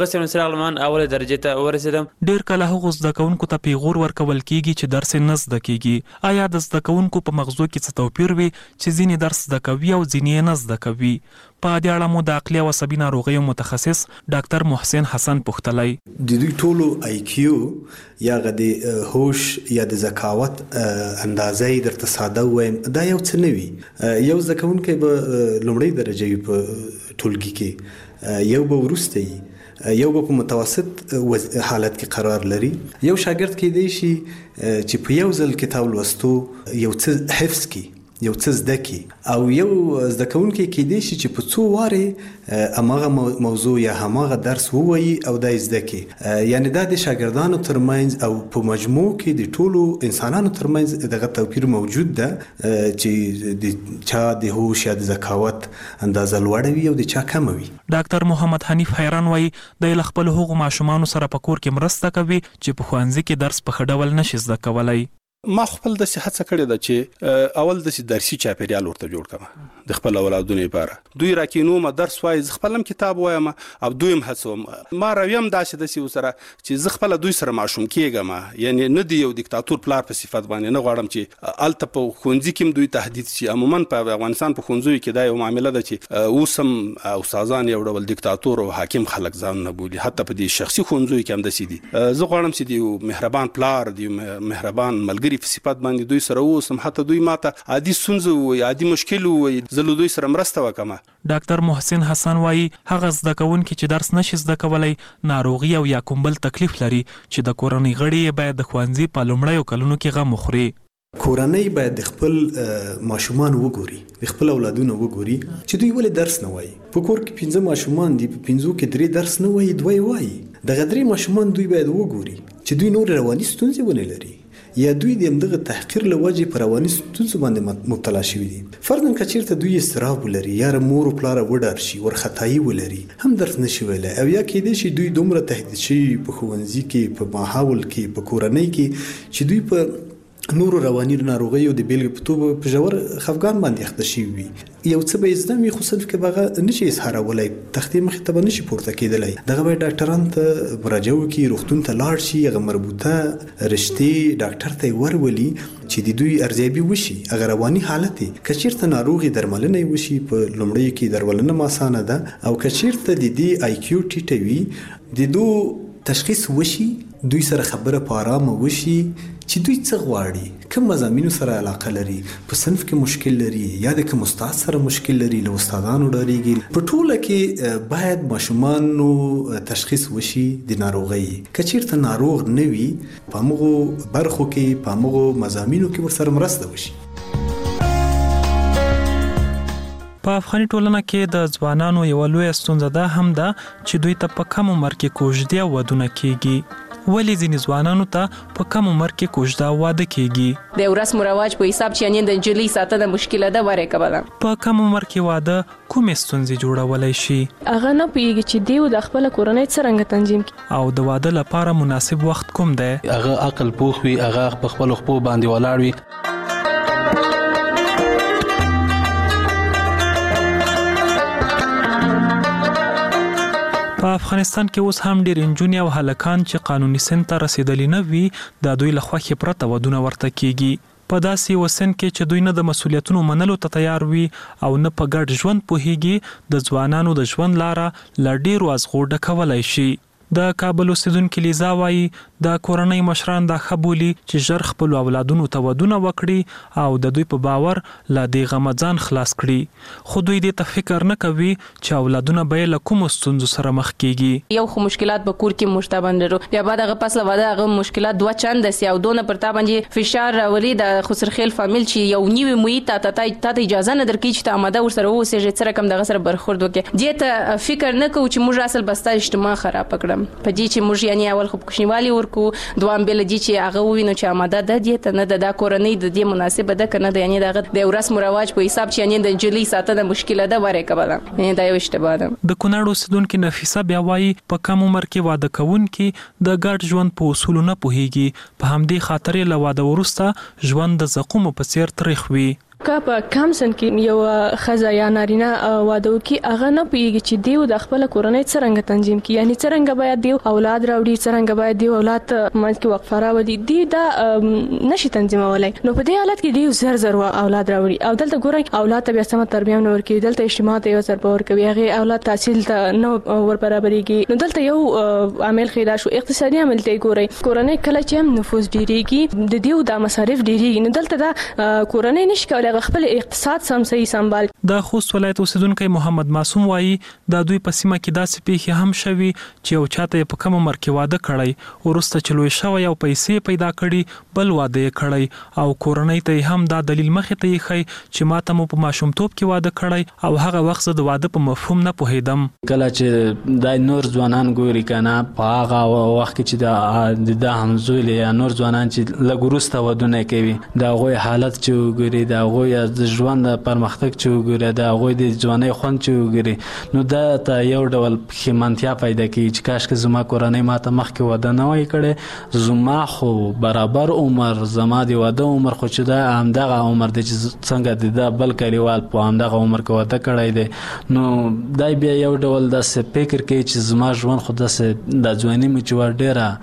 دغه سم سره لمن اوله درجه ته ورسېدم. ډیر کله هغه زده کوونکو ته پیغور ورکول کیږي چې درس نه زده کیږي. آیا د زده کوونکو په مغزو کې څه توپیر وي چې ځینې درس زده کوي او ځینې نه زده کوي؟ په دې اړه مو د عقلي او عصبي ناروغیو متخصص ډاکټر محسن حسن پوښتلی. د دوی ټولو آی کیو یا د هوش یا د ذکاوت اندازې درته ساده وایم دا یو څه نه وي. یو زده کوونکی به لومړۍ درجه وي په ټولګي کې، یو به وروسته وي، یو به په متوسط حالت کې قرار لري. یو شاګرد کېدای شي چې په یو ځل کتاب لوستو یو څه حفظ کړي، یو څه زده کی، او یو زده کوونکی کېدای شي چې په څو واره هماغه موضوع یا هماغه درس ووایي او دا زده کی. یعنی دا د شاګردانو ترمنځ او په مجموع کې د ټولو انسانانو ترمنځ دغه توپیر موجود ده چې د چا د هوش یا د ذکاوت اندازه لوړه وي او د چا کمه وي. ډاکټر محمد حنیف حیران وایي د خپل هغو ماشومانو سره په کور کې مرسته کوي چې په ښوونځي کې درس په ښه ډول نشي زده کولی. ما خپل د صحت څخه کړی دا چې اول د درسي چاپیریال ورته جوړ کړم د خپل اولادونو لپاره. دوی راکینو ما درس وای ز خپلم کتاب وایم او دویم هڅوم. ما راویم داسې د سی سره چې ز خپل دوی سره ماشوم کېږم، یعنی نه دی یو دیکتاتور پلار په صفت باندې نه غواړم چې الته په خونځي کې دوی تهدید شي. عموما په افغانستان په خونځو کې دا یو معاملې ده چې اوسم استادان یو ډول دیکتاتور او حاکم خلک ځان نه بولي. حتی په دې شخصي خونځو کې هم د سي دي. زه غواړم چې دی مهربان پلار دی مهربان ملګری په صفات باندې دوی سره اوسم، حتی دوی ماته عادي ستونزه وي عادي مشکل وي زه له دوی سره مرسته وکم. ډاکټر محسن حسن وایي هغه زده کوونکي چې درس نشي زده کولی ناروغي او یا کوم بل تکلیف لري چې د کورنۍ غړي باید د ښوونځي په لومړیو کلونو کې غم وخوري. کورنۍ باید د خپل ماشومان وګوري، د خپل اولادونو وګوري چې دوی ولې درس نه وایي. په کور کې پنځه ماشومان دي، په پنځو کې درې درس نه وایي، دوی وایي. دغه درې ماشومان دوی باید وګوري چې دوی نور رواني ستونزې ونه لري یا دوی د همدغه تحقیر له وجې په رواني ستونزو باندې مبتلا شوي دي. فرضاً که چېرته دوی اضطراب ولري یا مور و پلاره وډار شي، وارخطایي ولري، هم درس نشي ویلی، او یا کېدای شي دوی دومره تهدید شوي په ښوونځي کې، په ماحول کې، په کورنۍ کې چې دوی په نورو رواني ناروغیو د بیلګې په توګه په ژور خفګان باندې اخته شوي وي. یو څه به زده وي خو صرف کې به هغه نشي اظهارولی، تختې مخې ته به نشي پورته کېدلی. دغه باید ډاکټرانو ته مراجعه وکړي، روغتون ته لاړ شي، هغه مربوطه رشتې ډاکټر ته یې ورولي چې د دوی ارزیابي وشي. هغه رواني حالت یې که چېرته ناروغي درملنه یې وشي په لومړیو کې درملنه هم اسانه ده، او که چېرته د دې آی کیو ټیټه وي د دو تشخیص وشي، دوی سره خبره په آرامه وشي چې دوی څه غواړي، کوم مضامینو سره علاقه لري، په صنف کې مشکل لري یا د کوم استاد سره مشکل لري، له استادانو ډاریږي. په ټوله کې باید ماشومانو تشخیص وشي د ناروغۍ. که چېرته ناروغ نه وي په همغو برخو کې په همغو مضامینو کې ورسره مرسته وشي. په افغاني ټولنه کې د ځوانانو یوه لویه ستونزه دا هم ده چې دوی ته په کم عمر کې کوژدې او ودونه کیږي. ولې ځینې ځوانانو ته په کم عمر کې کوژده او واده کیږي؟ د رسم و رواج په حساب چې یعنې د نجلۍ ساتنه مشکله ده ورې کوله. په کم عمر کې واده کومې ستونزې جوړولی شي؟ هغه نه پوهېږي چې دی د خپله کورنۍ څرنګه تنظیم کړي او د واده لپاره مناسب وخت کوم دی. هغه عقل پوخ وي، هغه په خپلو خپو باندې ولاړ وي. په افغانستان کې اوس هم ډېر نجونې او هلکان چې قانوني سن ته رسیدلي نه وي د دوی له خوښې پرته ودونه ورته کیږي. په داسې یو سن کې چې دوی نه د مسؤلیتونو منلو ته تیار وي او نه په ګډ ژوند پوهیږي، د ځوانانو د ژوند لاره له ډېرو ازغو ډکولی شي. د کابل اوسیدونکي لیزا وایي د کورنۍ مشران دا ښه بولي چې ژر خپلو اولادونو ته ودونه وکړي او د دوی په باور له دې غمه ځان خلاص کړي. خو دوی دې ته فکر نه کوي چې اولادونه به یې له کومو ستونزو سره مخ کیږي. یو خو مشکلات به کور کې موږ ته باندې لرو، بیا بعد هغه پس له واده هغه مشکلات دوه چنده سي او دونه پر تا باندې فشار راولي د خسرخیل فامیل چې یو نیوي محیط ته ته اجازه نه درکوي چې ته آماده ورسره اوسېږې، څه رقم دغه سره برخورد وکړې. دې ته فکر نه کوو چې موږ اصل بستا اجتماع خراب کړم په دې چې موږ یعنی اول خو کوچنیوالي ورکو، دوام بل دي چې هغه وینو چې آماده ده دې ته نه د کورنۍ د دې مناسبه ده کنه د یعنی دغه د رسم و رواج په حساب چې یعنی د نجلۍ ساتنه مشکله ده ورې کوله، یعنی دا یو اشتباه ده. د کونړ اوسیدونکي نفیسه بیا وایي په کم عمر کې واده کوونکي د ګډ ژوند په اصولو نه پوهیږي، په همدې خاطر له واده وروسته ژوند د زقومو په څیر تریخ وي. کا په کم سن کې یو خزا یا نارینه واده وکي هغه نه پیږي چې دیو د خپل کورنۍ څنګه تنظیم کی یعنی څنګه باید دیو اولاد راوړي څنګه باید دیو اولاد مې کې وقفه راوړي دی دا نشي تنظیمولای نو په دې حالت کې دیو زر زر اولاد راوړي او دلته ګورئ اولاد ته بیا سم تربیه نه ورکوي دلته اجتماع ته یو سر باور کوي هغه اولاد تحصیل ته نه ور برابرېږي نو دلته یو عامل خیدا شو اقتصادي عامل ته ګورئ کورنۍ کله چې هم نفوذ ډیریږي د دیو د مصارف ډیریږي نو دلته دا کورنۍ نشي کولای خپل اقتصاد سم صحیح سمبال د خوست ولایت اوسیدونکو محمد معصوم وایي د دوی په سیمه کې داسې پیښې هم شوي چې یو چاته په کم عمر کې واده کړی ورسته چې لوی شوی او پیسې پیدا کړي بل واده کړی او کورنۍ ته هم دا دلیل مخې ته یې خی چې ماته مو په ماشومتوب کې واده کړی او هغه وخت د واده په مفهوم نه پوهیدم کله چې د نور ځوانان ګوري کنه په هغه وخت کې چې د همزوی یا نور ځوانان چې لګورسته ودونه کوي دا غوي حالت چې وګوري دا غوي د ژوند پرمختګ چې وګوري دا غوي د ځواني خوند چې وګوري نو دا ته یو ډول خمانتیا پیدا کوي چې کاش که زما کورنۍ ماته مخکې واده نه وای کړي زما خو برابر عمر زما دی واده عمر خو چې دا همدغه عمر دی چې څنګه د بل کلیوال په همدغه عمر کې واده کړی دی نو دای بیا یو ډول داسې فکر کوي چې زما ژوند خو داسې د ځواني مې چې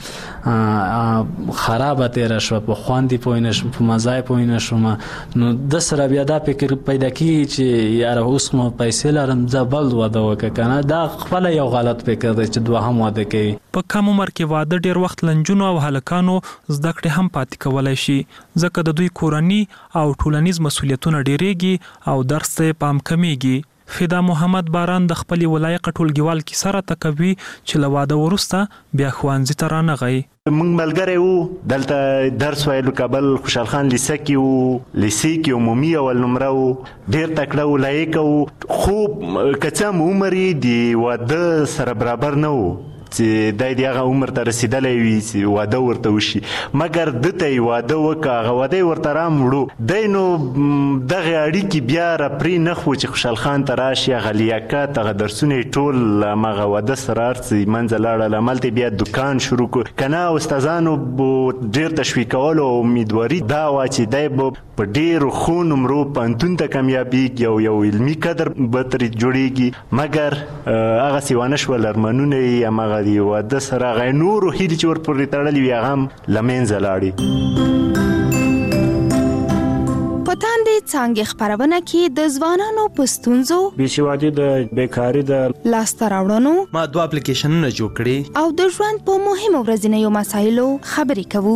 ډېره خرابه تېره شوه په خوندې پوه نه شوم په مزای پوه نه شوم نو د سره بیا دا فکر پیدا کیږي چې یاره اوس مو پیسې لرم زه بل واده وکړه که نه دا خپله یو غلط فکر دی چې دوهم واده کوي په کم عمر کې واده ډیر وخت لنجونو او هلکانو زده کړې هم پاتې کولی شي ځکه د دوی کورني او ټولنیز مسؤلیتونه ډیریږي او درس ته پام کمیږي فدا محمد باران د خپل ولایت ټولګیوال کې سره تکوي چې له واده وروسته بیا ښوونځي ته رانغی موږ ملګری وو دلته درس ویلو کابل خوشحال خان لیسه کې وو لیسې کې عمومي اول نمره وو ډېر تکړه وو لایق وو خو که څه هم عمر یې د واده سره برابر نه وو چې دای دی هغه عمر ته رسیدلی وي چې واده ورته وشي مګر ده ته یې واده وکړه هغه واده یې ورته راموړو دی نو دغې اړیکې بیا راپرې نه خو چې خوشحال خان ته راشي هغه لیاقت هغه درسونه یې ټول هماغه واده سره هر څه منځه لاړل هملته بیا دوکان شروع کړو که نه استادانو به ډېر تشویقولو او امیدواري دا وه چې دی به په ډېرو ښو نمرو پوهنتون ته کامیابېږي او یو علمي قدر به ترې جوړېږي مګر هغسې ونه شول ارمانونه یې هماغه دی واده سره هغه نورو هیلې چې ورپورې تړلې وي هغه هم له منځه لاړې په تاندې څانګې خپرونه کې د ځوانانو په ستونزو بېسوادي د بیکاري د لاسته راوړنو ما دوه اپلیکیشنونه جوړ کړي او د ژوند په مهمو ورځنیو مسایلو خبرې کوو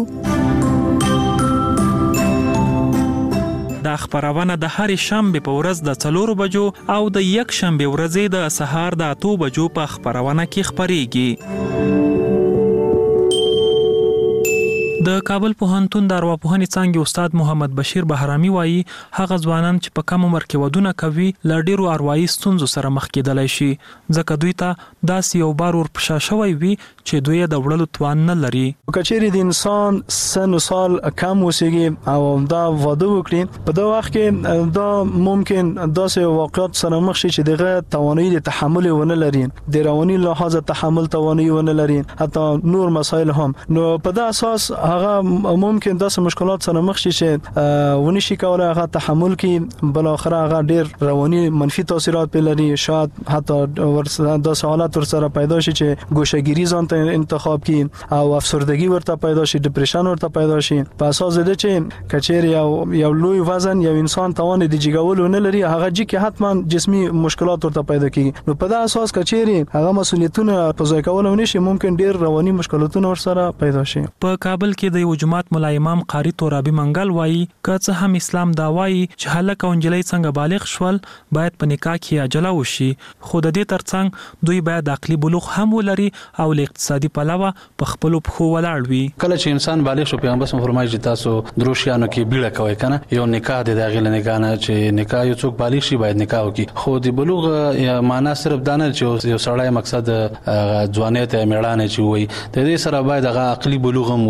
دا خبرونه د هر شنبه په ورځ د څلورو بجو او د یک شنبه ورځې د سهار د اتو بجو په خبرونه کې خبريږي د کابل پوهنتون د ارواپوهنې څانګې استاد محمد بشیر بهرامي وایي هغه ځوانان چې په کم عمر کې ودونه کوي له ډېرو اروايي ستونزو سره مخ کېدلی شي ځکه دوی ته داسې یو بار ورپشا شوی وي چې دوی د وړلو توان نه لري که چیرې د انسان سن و سال کم اوسېږي او دا واده وکړي په دا وخت کې دا ممکن داسې واقعات سره مخ شي چې دغه توانایي د تحمل ونه لري د رواني لحاظ تحمل توانایي ونه لري حتی نور مسایل هم نو په دا اساس هغه ممکن داسې مشکلات سره مخ شي چې ونی شي کولای هغه تحمل کې بل اخر هغه ډیر رواني منفي تاثیرات په لري شاید حتی ورسره داسې حالات ورسره پیدا شي چې ګوشهګیری ځان ته انتخاب کړي او افسردگی ورته پیدا شي ډیپریشن ورته پیدا شي په اساس د چې کچېر یو یو لوی وزن یو انسان توان د جګولو نه لري هغه چې کې حتما جسمي مشکلات ورته پیدا کیږي نو په دا اساس کچېر هغه مسؤلیتونه په ځای کولو نشي ممکن ډیر رواني مشکلاتونه ورسره پیدا شي په کابل کې د یو جماعت مولا امام قاری تورابي منګل وایي که څه هم اسلام دا وایي چې هلک او نجلۍ څنګه بالغ شول باید په نکاح کې عجله وشي خو د دې ترڅنګ دوی باید عقلي بلوغ هم ولري او له اقتصادي پلوه په خپل پخو ولاړ وي کله چې انسان بالغ شو پیغمبر صلی الله علیه وسلم تاسو دروشیانو کې بیړه کوي کنه یو نکاح د داخله نکاح نه چې نکاح یو څوک بالغ شي باید نکاح وکړي خو د بلوغ معنا صرف دا نه چې یو سړی مقصد ځوانیت میړانه چې وي د دې سره باید هغه عقلي بلوغ هم ولري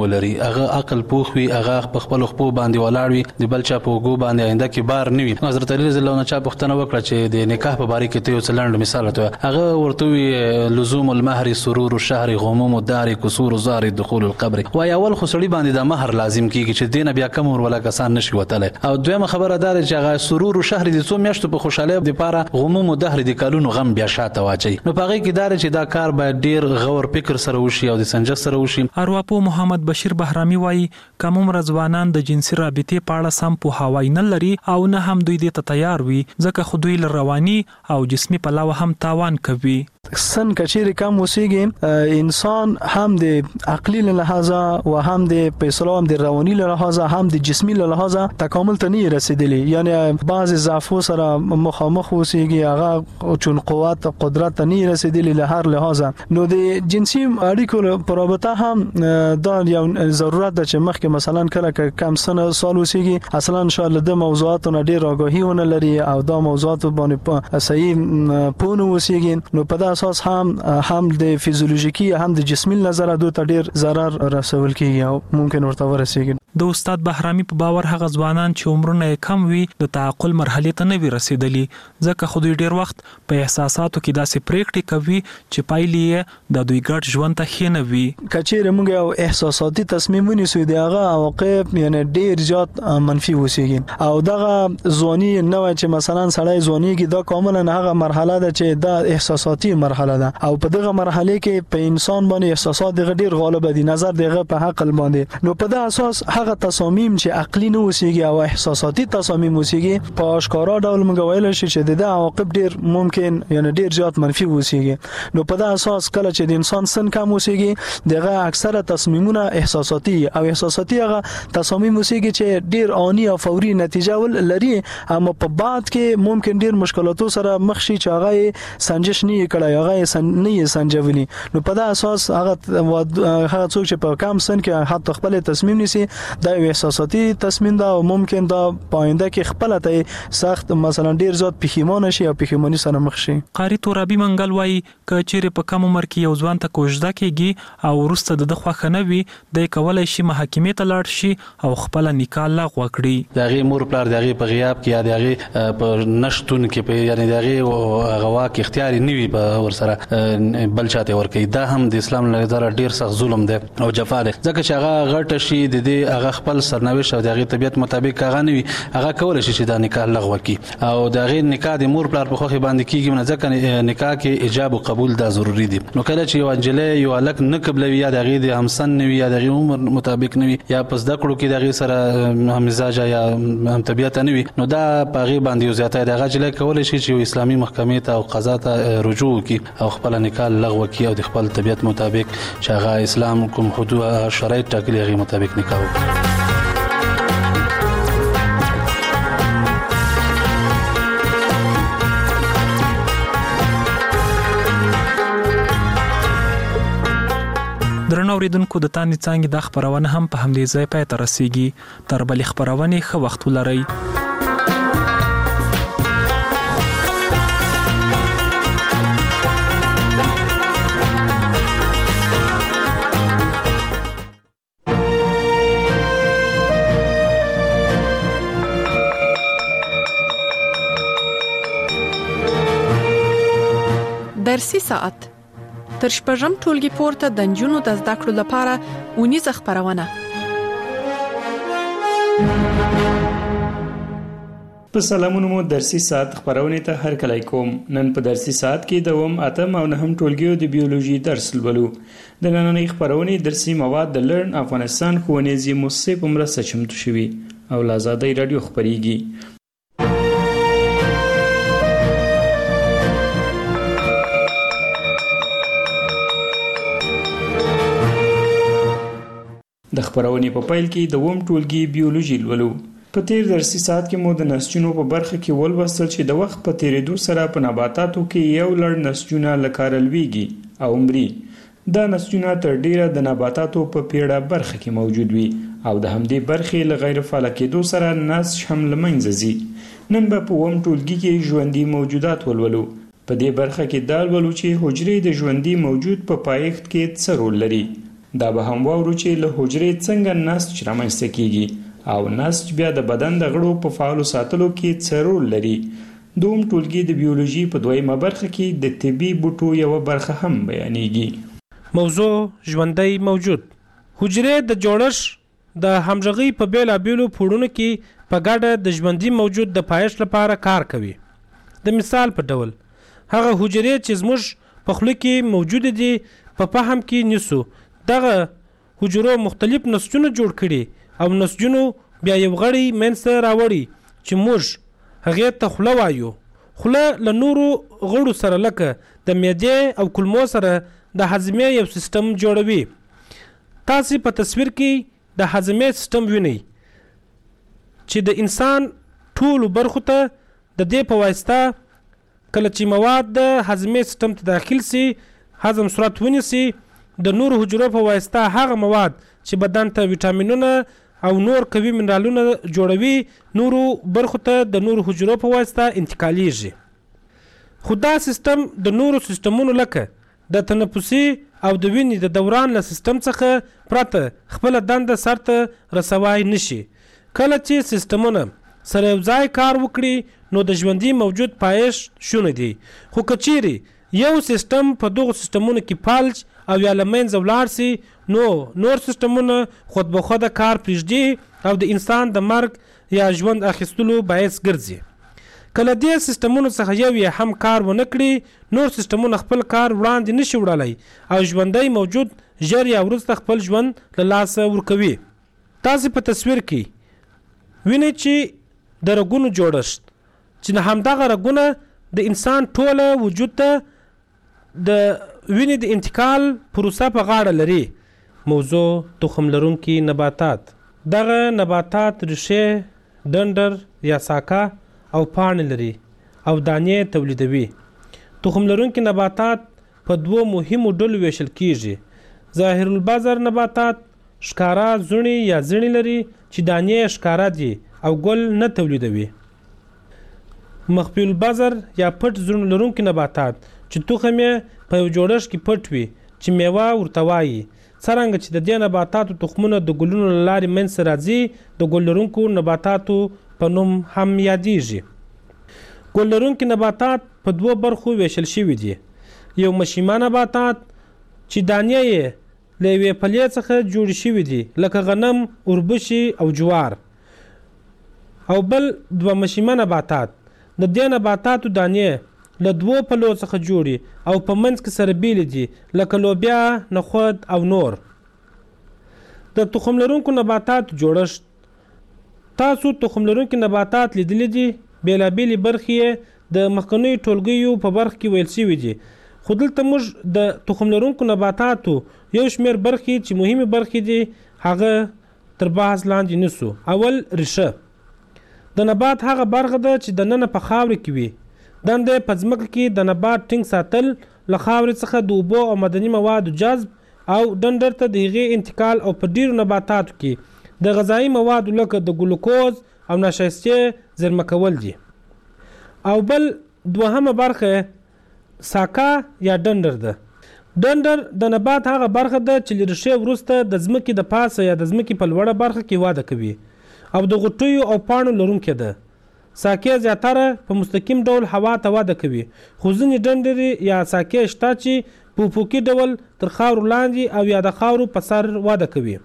هغه عقل پوخ وي، هغه په خپل خپل باندې ولاړ وي، د بل چا په وګو باندې آینده کې بار نه وي. حضرت علی رضی الله عنه چا پوښتنه وکړه چې د نکاح په باره کې ته یو څلند مثال ته هغه ورته وی لزوم المهر سرور الشهر غموم الدار كسور الزار دخول القبر. وای اول خو سړي باندې د مہر لازم کیږي چې دینه بیا کم ور ولا کسان نشي وتله. او دویمه خبره دار چې هغه سرور الشهر د څو میاشتو په خوشاله د پاره غموم الدهر د کالونو غم بیا شاته واچي. نو پاره کې دار چې دا کار باید ډیر غور فکر سره وشي او د سنجش سره وشي. ارواپو محمد بشیر بهرامي وای کوم مرزوانان د جنسي رابطې په اړه سم په هوای نه لري او نه هم دوی دې ته تیار وي ځکه خو دوی رواني او جسمي پلاوه هم تاوان کوي. سن کچیر کم وسیږي انسان هم د عقلی له لحاظه او هم د پیسلو هم د رواني له لحاظه هم د جسمي له لحاظه تکامل ته نه رسیدلی. یعنی بعض ضعفو سره مخامخ وسیږي هغه چون قوت قدرت نه رسیدلی له هر لحاظه. نو د جنسي اړیکو په رابطه هم دا یو ضرورت ده چې مخکې مثلا کله کم سن سال وسیږي اصلا ان شاء الله د موضوعاتو ډیر آگاهی ونه لري او دا موضوعات باندې صحیح پونه وسیږي. نو په اساس هم هم د فیزیولوژیکی هم د جسمي نظر دوه ته ډیر zarar رسول کیږي او ممکن ورته ورسیږي. د استاد بهرامي په باور هغه ځوانان چې عمرونه کم وي د تعقل مرحله ته نه وي رسیدلی ځکه خو دوی ډیر وخت په احساساتو کې داسې پریکټي کوي چې پایلې د دوی ګډ ژوند ته خینه وي. کچېره موږ یو احساساتي تصمیم ونیسو دی هغه عواقب یعنی ډیر زیات منفي وسیږي او دغه ځواني نو چې مثلا سړی ځواني کې دا کاملا هغه مرحله ده چې دا احساساتي مرحله ده او په دغه مرحله کې په انسان باندې احساسات دغه ډیر غالب دي نظر دغه په عقل باندې. نو په دغه اساس هغه تصامیم چې عقلی نه وسیږي او احساساتي تصامیم وسیږي په اشکارا ډول موږ ویل شي چې د عواقب ډیر ممکن یعنی ډیر زیات منفي وسیږي. نو په دغه اساس کله چې د انسان سن کم وسیږي دغه اکثره تصمیمونه احساساتي او احساساتي هغه تصامیم وسیږي چې ډیر آنی او فوري نتیجه ول لري اما په بعد کې ممکن ډیر مشکلاتو سره مخ شي چې هغه سنجش نه کړي هغه سن نه سنجولي. نو په دغه اساس هغه هغه څوک چې په کم سن کې حتی خپل تصمیم نیسي دا احساساتي تصمیم دا ممکن دا پاینده کې خپل ته سخت مثلا ډیر زیات پښیمانه شي او پښیمانی سره مخ شي. قاری تورابي منګل وای ک چیرې په کم عمر کې یو ځوان ته کوژده کیږي او ورسته د خوخه نه وي د کولای شي محاکمې ته لاړ شي او خپل نکاح لغوه کړي. دغه مور پلار دغه په غیاب کې یا دغه په نشټون کې په یعنی دغه غوا کې اختیاري نه وي په ور سره بل چاته ور کوي. دا هم د اسلام له نظر ډیر سخت ظلم دی او جفا دی ځکه چې هغه غټ شي د دې هغه خپل سرنوشت او دغه طبيعت مطابق هغه نه وي هغه کول شي چې دا نکاح لغوه کی او دغه نکاح د مور پلار په خوخه باندې کیږي نه ځکه نکاح کې ایجاب او قبول دا ضروری دي. نو کله چې یو انجلې یو الک نه قبلوي یا دغه د همسن نه وي یا دغه عمر مطابق نه وي یا پس د کړو کې دغه سره هم مزاج یا هم طبيعت نه وي نو دا پاغي باندې زیاته دغه جلې کول شي چې اسلامي محکمې ته او قضا ته رجوع کی او خپل نکاح لغوه کی او د خپل طبيعت مطابق چې هغه اسلام کوم حدود شرایط ټاکلي هغه مطابق نکاح وکړي. درنو اوریدونکو د تانی څنګه د خبرونه هم په همدې ځای پای ته رسیږي. تر بلې خبرونه ښه وخت ولرئ. درسي ساعت تر شپږم ټولګي پورته د نجونو د زده کړو لپاره ونیزه خبرونه. په سلامونو مو درسي ساعت خبرونه ته هر کله کوم. نن په درسي ساعت کې دوم اتم او نهم ټولګیو د بیولوژي درس لولو. د نننۍ خبرونه درسي مواد د لرن افغانستان ښوونیزي مؤسسې په مرسته چمتو شوي او له آزادۍ رادیو خبريږي. د خبرونې په پیل کې د ووم ټولګي بیولوژي لولو. په تیر درسي ساعت کې مو د نسجونو په برخه کې ولوستل چې د وخت په تیریدو سره په نباتاتو کې یو لړ نسجونه لکارلويږي او مري. دا نسجونه تر ډیره د نباتاتو په پیړه برخه کې موجود وي او د همدې برخې له غیر فعال کېدو سره نسج هم له منځه ځي. نن به په ووم ټولګي کې ژوندۍ موجودات ولولو. په دې برخه کې دا ولولو چې حجرې د ژوندۍ موجود په پایښت کې څه رول لري. دا به هم واورو چې له حجرې څنګه نسج رامنځته کیږي او نسج بیا د بدن د غړو په فعالو ساتلو کې څه رول لري. دوم ټولګي د بیولوژي په دویمه برخه کې د طبي بوټو یو برخه هم بیانېږي. موضوع ژوندی موجود. حجرې د جوړښت د همغږۍ په بیلابیلو پوړونو کې په ګډه د ژوندي موجود د پایښت لپاره کار کوي. د مثال په ډول هغه حجرې چې زموږ په خوله کې موجود دي په فهم کې نیسو دغه حجرو مختلف نسجونه جوړ کړي او نسجونو بیا یو غړی منځته راوړي چې موږ هغه ته خوله وایو. خوله له نورو غړو سره لکه د معدې او کولمو سره د هضمې یو سیستم جوړوي. تاسو په تصویر کې د هضمې سیستم وینئ چې د انسان ټول برخو ته د دې په واسطه کله چې مواد د هضمې سیستم ته داخل سي هضم صورت ونیسي د نورو حجرو په واسطه هغه مواد چې بدن ته ویټامینونه او نور قوي منرالونه جوړوي نورو برخو ته د نورو حجرو په واسطه انتقالیږي. خو دا سیستم د نورو سیستمونو لکه د تنفسي او د وینې د دوران له سیستم څخه پرته خپل دنده سرته رسوای نشي. کله چې سیستمونه سره یو ځای کار وکړي نو د ژوندي موجود پایښت شونه دي. خو کچيري یو سیستم په دغه سیستمونو کې فلج او یا لمنځه ولاړ سي نو نور سیستمونه خود به خود کار پرېږدي او د انسان د مرګ یا ژوند اخیستلو باعث ګرځي. کله دې سیستمونو څخه یو یې هم کار ونه کړي نور سیستمونه خپل کار وړاندې نشي وړلی او ژوندی موجود ژر یا وروسته خپل ژوند له لاسه ورکوي. تاسو په تصویر کې وینئ چې د رګونو جوړښت چې همدغه رګونه د انسان ټوله وجود ته د وینې د انتقال پروسه په غاړه لري. موضوع تخم لرونکي نباتات. دغه نباتات ریښې ډنډر یا ساکه او پاڼې لري او دانې تولیدوي. تخم لرونکي نباتات په دوو مهمو ډلو ویشل کیږي. ظاهر البذر نباتات ښکارا زړي یا زړي لري چې دانې ښکارا دي او ګل نه تولیدوي. مخفي البذر یا پټ زړي لرونکي نباتات چې تخم یې په یو جوړښت کې پټ وي چې میوه ورته وایي. څرنګه چې د دې نباتاتو تخمونه د ګلونو له لارې منځته راځي د ګل لرونکو نباتاتو په نوم هم یادیږي. ګل لرونکي نباتات په دوو برخو ویشل شوي دي. یو مشیمه نباتات چې دانې یې له یوې پلې څخه جوړې شوي دي لکه غنم، اوربشي او جوار. او بل دوه مشیمه نباتات د دې نباتاتو دانې له دوو پلو څخه جوړي او په منځ کې سره بیل دي لکه لوبیا، نخود او نور. د تخم لرونکو نباتاتو جوړښت. تاسو تخم لرونکي نباتات لیدلی دي. بیلابیلې برخې د مخکنیو ټولګیو په برخه کې ویل شوي دي. خو دلته موږ د تخم لرونکو نباتاتو یو شمېر برخې چې مهمې برخې دي هغه تر بحث لاندې نیسو. اول ریښه. د نبات هغه برخه ده چې دننه په خاوره کې وي. دنده په ځمکه کې د نبات ټینګ ساتل له خاورې څخه د اوبو او معدني موادو جذب او ډنډر ته د هغې انتقال او په ډیرو نباتاتو کې د غذایي موادو لکه د ګلوکوز او نشایستې زیرمه کول دي. او بل دوهمه برخه ساکه یا ډنډر ده. ډنډر د نبات هغه برخه ده چې له ریښې وروسته د ځمکې د پاسه یا د ځمکې په لوړه برخه کې وده کوي او د غوټیو او پاڼو لرونکې ده. ساکې زیاتره په مستقیم ډول هوا ته وده کوي خو ځینې ډنډرې یا ساکې شته چې په افقي ډول تر خاورو لاندې او یا د خاورو په سر وده کوي.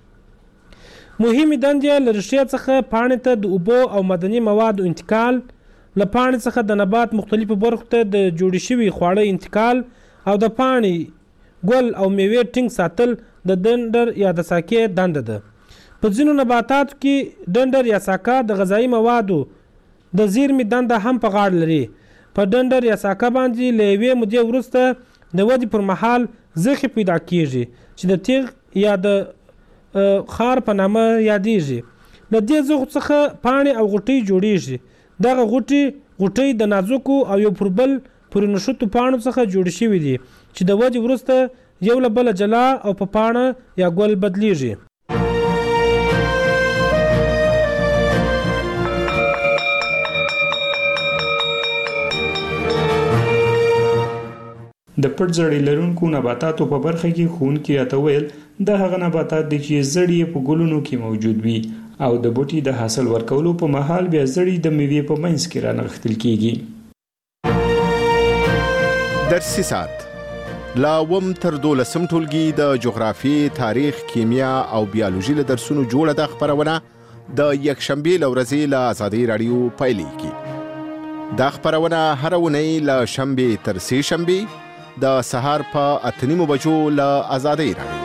مهمې دندې له ریښې څخه پاڼې ته د اوبو او معدني موادو انتقال، له پاڼې څخه د نبات مختلفو برخو ته د جوړې شوي خواړه انتقال او د پاڼې ګل او میوې ټینګ ساتل د ډنډر یا د ساکې دنده ده. په ځینو نباتاتو کې ډنډر یا ساکه د غذایي موادو د زیرمې دنده هم په غاړه لري. په ډنډر یا ساکه باندې له یوې مودې وروسته د ودې پر مهال زخې پیدا کیږي چې د تیغ یا د خار په نامه یادیږي. له دې زخو څخه پاڼې او غوټۍ جوړیږي. دغه غوټۍ غوټۍ د نازکو او یو پر بل پورې نښتو پاڼو څخه جوړې شوي دي چې د ودې وروسته یو له بله جلا او په پاڼه یا ګل بدلیږي. د پټ زړې لرونکو نباتاتو په برخه کې ښوونکي راته ویل د هغه نباتات دي چې زړې په ګلونو کې موجود وي او د بوټي د حاصل ورکولو په مهال بیا زړې د میوې په منځ کې رانغښتل کیږي. درسي ساعت لا وم تر دولسم ټولګي د جغرافي، تاریخ، کیمیا او بیولوژي له درسونو جوړه د خبرونه د یکشنبه لورځي له آزادۍ رادیو پیلېږي. دا خبرونه هر اونۍ له شنبه تر سه شنبه د سهار په اته نیمو بجو له آزادۍ رادیو.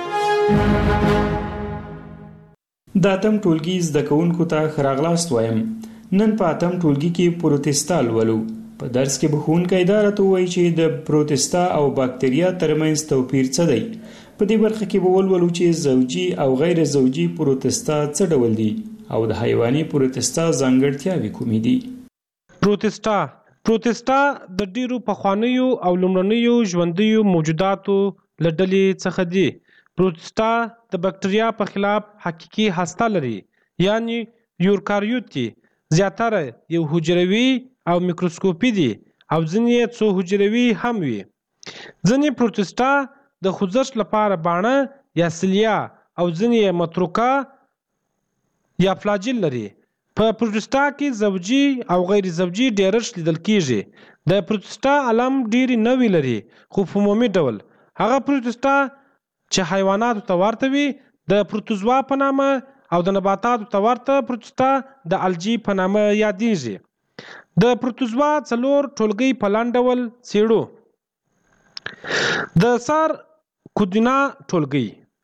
د اتم ټولګي زده کوونکو ته ښه راغلاست وایم. نن په اتم ټولګي کې پروتستا لولو. په درس کې به ښوونکی دا راته ووایي چې د پروتستا او باکتریا ترمنځ توپیر څه دی. په دې برخه کې به ولولو چې زوجي او غیر زوجي پروتستا څه ډول دي او د حیواني پروتستا ځانګړتیاوې کومې دي. پروتستا پروتستا د ډیرو پخوانیو او لومړنیو ژوندیو موجوداتو له ډلې څخه دي. پروتستا د بکټریا په خلاف حقیقي هسته لري، یعنی یوکاریوت دي. زیاتره یو حجروي او میکروسکوپي دي او ځینې څو حجروي هم وي. ځینې پروتستا د خوځښت لپاره باڼه یا سیلیا او ځینې متروکه یا فلاجیل لري. په پروتستا کې زوجي او غیر زوجي ډیرښت لیدل کیږي. د پروتستا علم ډیری نوی لري، خو په عمومي ډول هغه پروتستا چې حیواناتو ته ورته وي د پروتوزوا په نامه او د نباتاتو ته ورته پروتستا د الجی په نامه یادیږي. د پروتوزوا څلور ټولګي په لاندې ډول څېړو. د سار کودینا ټولګي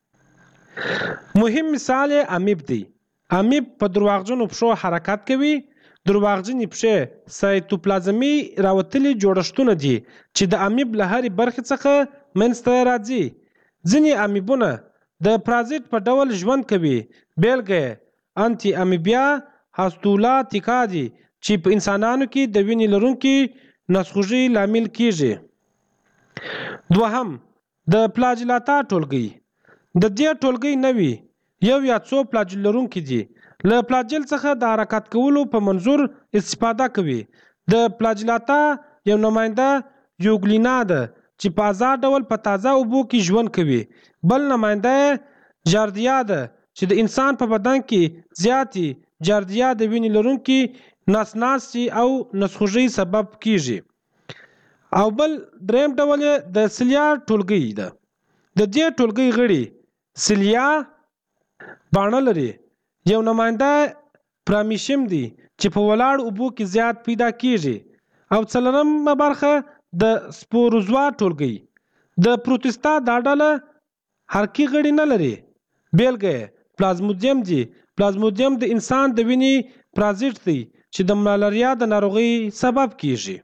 مهم مثال امیب دی. امیب په درواغجنو پښو حرکت کوي. درواغجنې پښې سایتوپلازمي راوتلي جوړښتونه دي چې د امیب له هرې برخې څخه منځته راځي. ځینې امیبونه د پرازیت په ډول ژوند کوي. بیلګه انټي امیبیا هاستولاتیکا دي چې په انسانانو کې د وینې لرونکي نسخوږي لامل کیږي. دوهم د پلاجلاتا ټولګي. د دې ټولګي نوي یو یا څو پلاجل لرونکي دي. له پلاجل څخه د حرکت کولو په منظور استفاده کوي. د پلاجلاتا یو نماینده یوګلینا ده چې په آزاد ډول په تازه اوبو کې ژوند کوي. بل نماینده جاردیا ده چې د انسان په بدن کې زیاتې جاردیا د وینې لرونکي نسناسي او نسخوږي سبب کیږي. او بل دریم ډول د سیلیا ټولګي ده. د دې ټولګي غړي سیلیا باڼه لري. یو نماینده پرامیشم دي چې په ولاړ اوبو کې زیات پیدا کیږي. او څلورمه برخه د سپوروزوا ټولګي. د پروتستا دا ډله حرکي غړي نه لري. بیلګه پلازمودیم دي. پلازمودیم د انسان د وینې پرازیت دی چې د ملاریا د ناروغۍ سبب کیږي.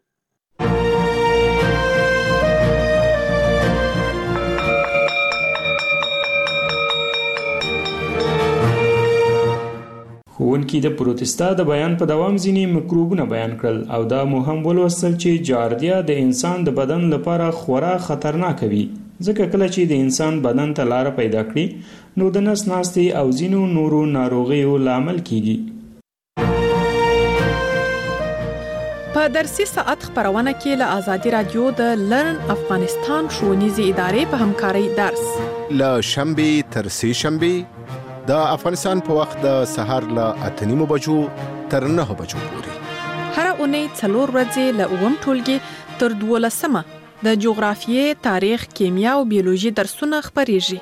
ښوونکي د پروتستا د بیان په دوام ځینې مکروبونه بیان کړل او دا مو هم ولوستل چې جاردیا د انسان د بدن لپاره خورا خطرناک وي، ځکه کله چې د انسان بدن ته لاره پیدا کړي نو د نس ناستې او ځینو نورو ناروغیو لامل کیږي. په درسي ساعت خبرونه کې له آزادي رادیو د لرن افغانستان ښوونیزې ادارې په همکارۍ درس له شنبه تر سه شنبه د افغانستان په وخت د سهار له اته نیمو بجو تر نهه بجو پورې. هر اونۍ څلور ورځې له اووم ټولګي تر دولسمه د جغرافیې، تاریخ، کیمیا او بیولوژي درسونه خپریږي.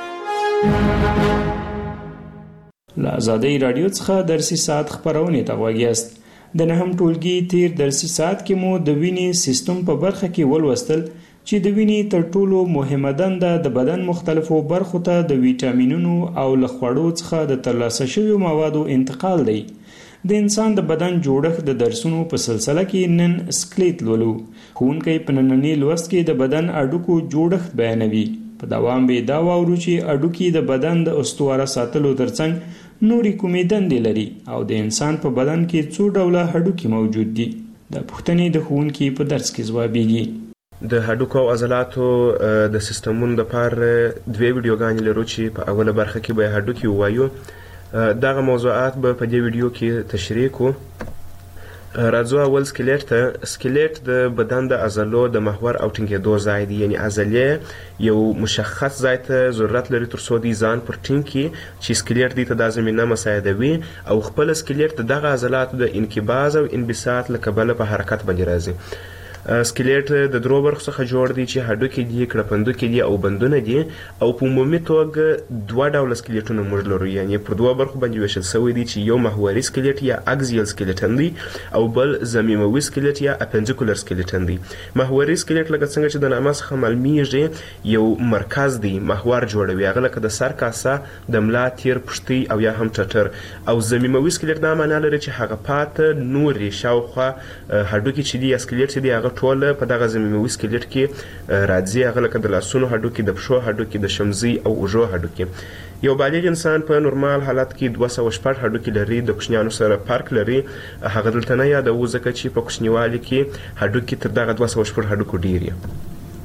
له آزادۍ رادیو څخه درسي ساعت خبرونه ته غوږ یاست. د نهم ټولګي تیر درسي ساعت کې مو د وینې سیستم په برخه کې ولوستل چې د وینې تر ټولو مهمه دنده د بدن مختلفو برخو ته د ویټامینونو او له خوړو څخه د ترلاسه شویو موادو انتقال دی. د انسان د بدن جوړښت د درسونو په سلسله کې نن سکلیټ لولو. ښوونکی په ننني لوست کې د بدن اډوکو جوړښت بیانوي. په دوام به دا واورو چې اډوکي د بدن د استواره ساتلو ترڅنګ نورې کومې دندې لري او د انسان په بدن کې څو ډوله هډوکي موجود دي. د پوښتنې د ښوونکي په درس کې ځوابیږي. د هډوکو او عضلاتو د سیستمونو لپاره دوه ویډیوګانې لرو چې په اوله برخه کې به هډوکي ووایو. دغه موضوعات به په دې ویډیو کې تشریح کوو. راځو اول سکلیټ ته. سکلیټ د بدن د عضلو د محور او ټینګېدو ځای دی، یعنی عضلې یو مشخص ځای ته ضرورت لري تر څو دوی ځان پر ټینګ کړي چې سکلیټ دوی ته دا زمینه مساعدوي او خپل سکلیټ د دغه عضلاتو د انقباض او انبساط له کبله په حرکت باندې راځي. سکلیټ د درو برخو څخه جوړ دی چې هډوکي دي، کړپندوکي دي او بندونه دي، او په عمومي توګه دوه ډوله سکلیټونه موږ لرو، یعنی پر دوه برخو باندې ویشل شوی دی چې یو محوري سکلیټ یا اکزیل سکلیټن دی او بل ضمیموي سکلیټ یا اپنډیکولر سکلیټن دی. محوري سکلیټ لکه څنګه چې د نامه څخه معلومیږي یو مرکز دی، محور جوړوي، هغه لکه د سر کاسه، د ملا تیر، پښتۍ او یا هم ټټر. او ضمیموي سکلیټ دا معنا لري چې هغه پاته نورې شاوخوا هډوکي چې دي یا سکلیټ چې دی هغه ټوله په دغه ضمیموي سکلیټ کې راځي، هغه لکه د لاسونو هډوکي، د پښو هډوکي، د شمزۍ او اوږو هډوکي. یو بالغ انسان په نورمال حالت کې دوه سوه شپږ هډوکي لري، د کوچنیانو سره فرق لري. هغه دلته نه یادوو ځکه چې په کوچنیوالي کې هډوکي تر دغه دوه سوه شپږ هډوکو ډېر وي.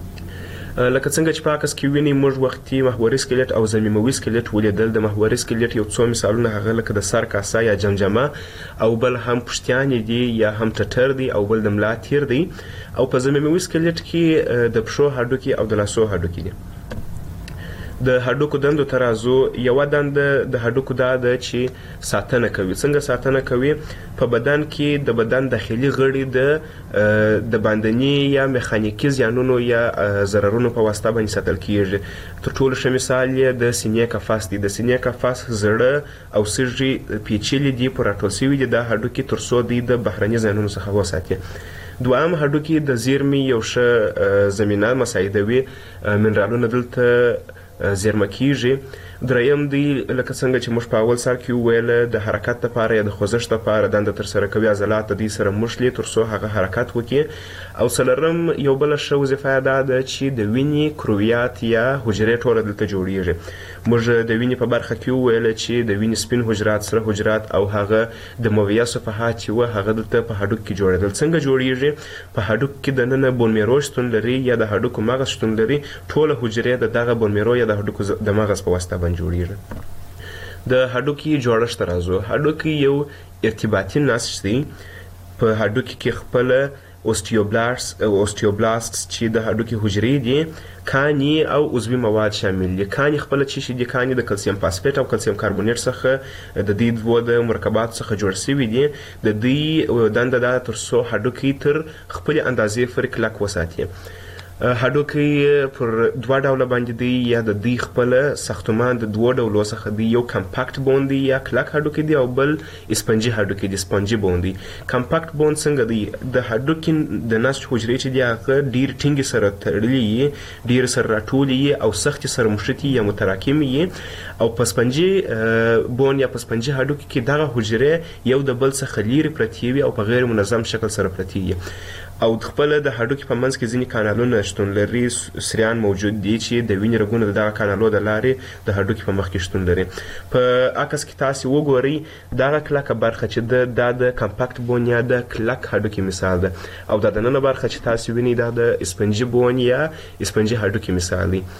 لکه څنګه چې په عکس کې وینئ موږ وختي محوري سکلیټ او ضمیموي سکلیټ ولیدل. د محوري سکلیټ یو څو مثالونه هغه لکه د سر کاسه یا جمجمه، او بل هم پښتیانې دي یا هم ټټر دی، او بل د ملا تیر دی. او په ضمیموي سکلیټ کې د پښو هډوکي او د لاسو هډوکي دي. د هډوکو دندو ته راځو. یوه دنده د هډوکو دا ده چې ساتنه کوي. څنګه ساتنه کوي؟ په بدن کې د بدن داخلي غړي د د باندني یا میخانیکي زیانونو یا ضررونو په واسطه باندې ساتل کیږي. تر ټولو ښه مثال یې د سینې قفس دی. د سینې قفس زړه او سږي پیچلي دي، په راټول شوي دي دا هډوکي تر څو دوی د بهرني زیانونو څخه وساتي. دوهم هډوکي د زیرمې یو ښه زمینه مساعدوي، منرالونه دلته زیرمه کیږي. دریم دی لکه څنګه چې موږ په اول سر کې وویل د حرکت لپاره یا د خوځښت لپاره دنده ترسره کوي، عضلات د دوی سره مښلي تر څو هغه حرکت وکړي. او څلورم یو بله ښه وظیفه یې دا ده چې د وینې کرویات یا حجرې ټوله دلته جوړیږي. موږ د وینې په برخه کې وویل چې د وینې سپین حجرات، سره حجرات او هغه د مویه صفحات چې وه هغه دلته په هډوک کې جوړېدل. څنګه جوړیږي؟ په هډوک کې دننه بون میرو شتون لري یا د هډوکو مغز شتون لري. ټوله حجرې د دغه بون میرو یا د هډوکو د مغز په واسطه باندې جوړیږي. د هډوکي جوړښت ته راځو. هډوکي یو ارتباطي نسج دی. په هډوکي کې خپله اوستیوبلاست اوستیوبلاست چې د هډوکي حجرې دي، کاني او عضوي مواد شامل دي. کاني خپله چې شي دي، کاني د کلسیم فاسفیټ او کلسیم کاربونیټ څخه د دې دوو د مرکباتو څخه جوړ شوي دي. د دوی دنده دا تر څو هډوکي تر خپلې اندازې پورې کلک وساتي. هډوکي پر دوه ډوله باندې دی، یا د دوی خپله ساختمان د دوو ډولو څخه دی. یو کمپاکټ بون دی یا کلک هډوکي دی، او بل اسپنجي هډوکي دی، سپنجي بون دی. کمپاکټ بون څنګه دی؟ د هډوکي د نسج حجرې چې دی هغه ډېر ټینګې سره تړلي یي، ډېر سره راټولي یي او سختې سره مښتي یا متراکمې یي. او په سپنجي بون یا په سپنجي هډوکي کې دغه حجرې یو د بل څخه لیرې پرتې وي او په غیر منظم شکل سره پرتې وي. او خپله د هډوکي په منځ کې ځینې کانالونه شتون لري، سریان موجود دي چې د وینې رګونه د دغه کانالو د لارې د هډوکي په مخ کې شتون لري. په عکس کې تاسې وګورئ دغه کلکه برخه چې ده دا د کمپاکټ بون یا د کلک هډوکي مثال ده، او دا دننه برخه چې تاسې وینئ دا د اسپنجي بون یا اسپنجي هډوکي مثال دی.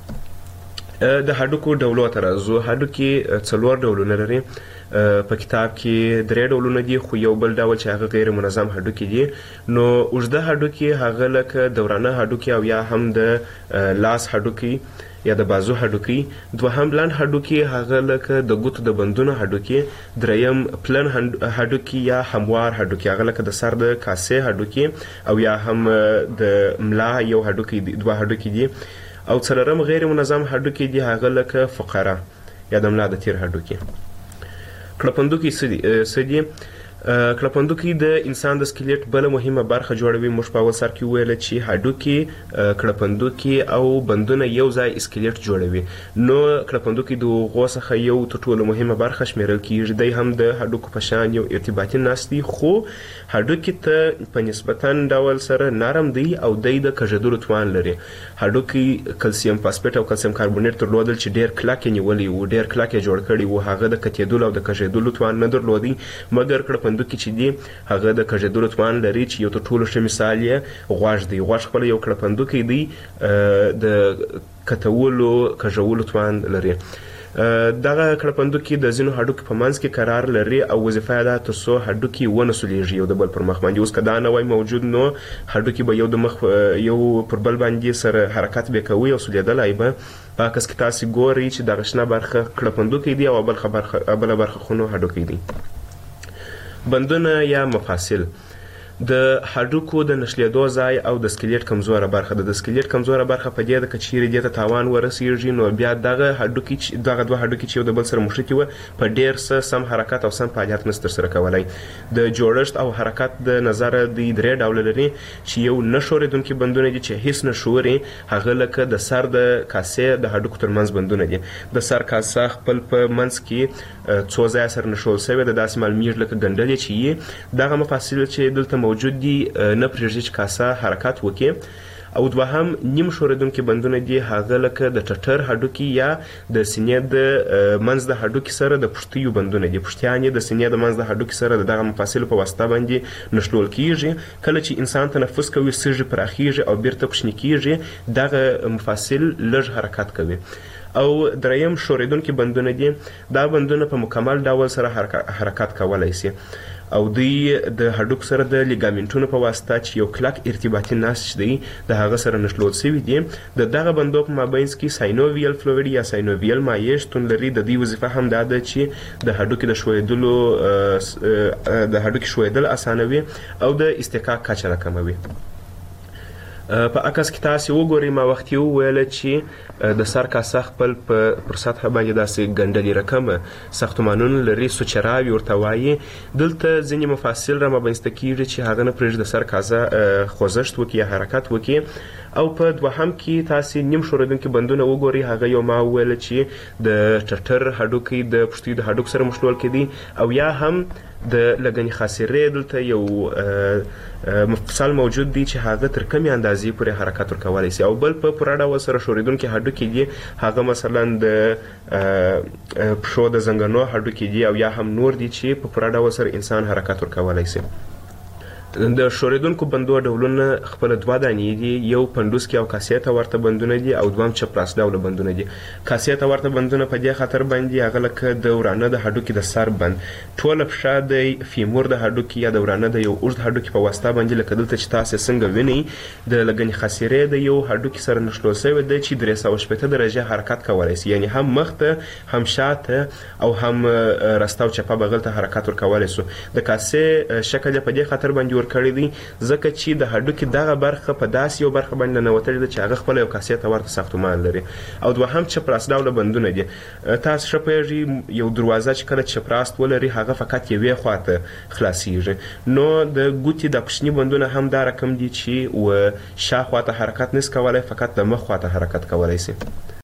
د هډوکو ډولو ته راځو. هډوکي څلور ډولونه لري. په کتاب کې درې ډولونه دي، خو یو بل ډول چې هغه غیر منظم هډوکي دي. نو اوږده هډوکي هغه لکه دورانه هډوکي او یا هم د لاس هډوکي یا د بازو هډوکي. دوهم لنډ هډوکي هغه لکه د ګوتو د بندونو هډوکي. دریم پلن هډوکي یا هموار هډوکي هغه لکه د سر د کاسې هډوکي او یا هم د ملا یو هډوکي دوه هډوکي دي. او څلورم غیر منظم هډوکي دي هغه لکه فقره یا د ملا د تیر هډوکي. کړپندوکي څه دي؟ کړپندوکي د انسان د سکلیټ بله مهمه برخه جوړوي. موږ په اول سر کې وویل چې هډوکي، کړپندوکي او بندونه یو ځای سکلیټ جوړوي. نو کړپندوکي د هغو څخه یو تر ټولو مهمه برخه شمیرل کیږي. دی هم د هډوکو په شان یو ارتباطي نسج دی، خو هډوکي ته په نسبتا ډول سره نرم دی او دی د کږېدلو توان لري. هډوکي کلسیم فاسفیټ او کلسیم کاربونیټ درلودل چې ډېر کلک یې نیولی و، ډېر کلک یې جوړ کړي و. هغه د کتېدلو او د کږېدلو توان نه درلودی، مګر کړپندوکي چې دی هغه د کږېدلو توان لري، چې یو تر ټولو ښه مثال یې غوږ دی. غوږ خپله یو کړپندوکی دی، د کتولو کږولو توان لري. دغه کړپندوکي د ځینو هډوکو په منځ کې قرار لري او وظیفه ده تر څو هډوکي ونه سولیږي یو د بل پر مخ باندې. اوس که دا نه وای موجود نو هډوکي به یو د مخ یو پر بل باندې سره حرکت به کوي او سولیدلی به. په عکس کې تاسې ګورئ چې دغه شنه برخه کړپندوکی دی او بله برخه خونو هډوکی دی. بندونه یا مفاصل د هډوکو د نښلېدو ځای او د سکلیټ کمزوره برخه ده. د سکلیټ کمزوره برخه په دې ده که چیرې دې ته تاوان ورسېږي نو بیا دغه هډوکي دغه دوه هډوکي چې یو د بل سره مښتي وه په ډېر څه سم حرکت او سم فعالیت نشي ترسره کولی. د جوړښت او حرکت د نظره دوی درې ډوله لري چې یو نه ښورېدونکي بندونه دي چې هیڅ نه ښوري، هغه لکه د سر د کاسې د هډوکو ترمنځ بندونه دي. د سر کاسه خپل په منځ کې څو ځایه سره نښول سوې ده، داسې معلومیږي لکه ګنډلې چې یي. دغه مفاصل چې دلته موجود دي نه پرېږدي چې کاسه حرکت وکړي. او دوهم نیم ښورېدونکي بندونه دي، هغه لکه د ټټر هډوکي یا د سینې د منځ د هډوکي سره د پښتیو بندونه دي. پښتیان یې د سینې د منځ د هډوکي سره د دغه مفاصلو په واسطه باندې نښلول کیږي. کله چې انسان تنفس کوي سږي پراخیږي او بیرته کوچني کیږي، دغه مفاصل لږ حرکت کوي. او دریم ښورېدونکي بندونه دي، دا بندونه په مکمل ډول سره حرکت کولی شي او دوی د هډوکو سره د لیګامنټونو په واسطه چې یو کلک ارتباطي نسج دی د هغه سره نښلول شوي دي. د دغه بندو په مابینځ کې ساینوویل فلویډ یا ساینوویل مایع شتون لري. د دوی وظیفه هم دا ده چې د هډوکي د ښویېدلو د هډوکي ښویېدل اسانوي او د اصطکاک کچه راکموي. په عکس کې تاسې وګورئ، ما وختي وویله چې د سر کاسه خپل پر سطحه باندې داسې ګنډلې رقمه ساختمانونه لري، سوچراوي ورته وایي. دلته ځینې مفاصل را مابینځته کېږي چې هغه نه پرېږدي د سر کاسه خوځښت وکړي یا حرکت وکړي. او په دوهم کې تاسې نیم ښورېدونکي بندونه وګورئ، هغه یو ما وویله چې د ټټر هډوکي د پښتیو د هډوکو سره مښلول کېدي او یا هم د لګنې خاصرې دلته یو مفصل موجود دی چې هغه تر کمې اندازې پورې حرکت ورکولی شي. او بل په پوره ډول سره ښورېدونکي هډوکي دي، هغه مثلا د پښو د زنګنو هډوکي دي او یا هم نور دي چې په پوره ډول سره انسان حرکت ورکولی شي. د ښورېدونکو بندو ډولونه خپله دوه دانې دي، یو پنډوسکي او کاسې ته ورته بندونه دي او دوهم چپراس ډوله بندونه دي. کاسې ته ورته بندونه په دې خاطر باندې هغه لکه د ورانه د هډوکي د سر بند، ټوله پښه د فیمور د هډوکي یا د ورانه د یو اوږد هډوکي په واسطه باندې لکه دلته چې تاسې څنګه وینئ د لګنې خاصرې د یو هډوکي سره نښلول شوی دی چې درې سوه شپېته درجې حرکت کولی شي، یعنې هم مخ ته هم شاته او هم رسته او چپه بغل ته حرکت ورکولی شو. د کاسې شکل یې په دې خاطر باندې ورکړی دی ځکه چې د هډوکي دغه برخه په داسې یو برخه باندې ننوتلې ده چې هغه خپله یو کاسې ته ورته ساختمان لري. او دوهم چپراس ډوله بندونه دي. تاسو ښه پوهېږئ یو دروازه چې کله چپراس ولري هغه فقط یوې خواته خلاصیږي، نو د ګوتې د کوچني بندونه هم دا رقم دي چې و شاخوا ته حرکت نشي کولی، فقط د مخ خواته حرکت کولی شي.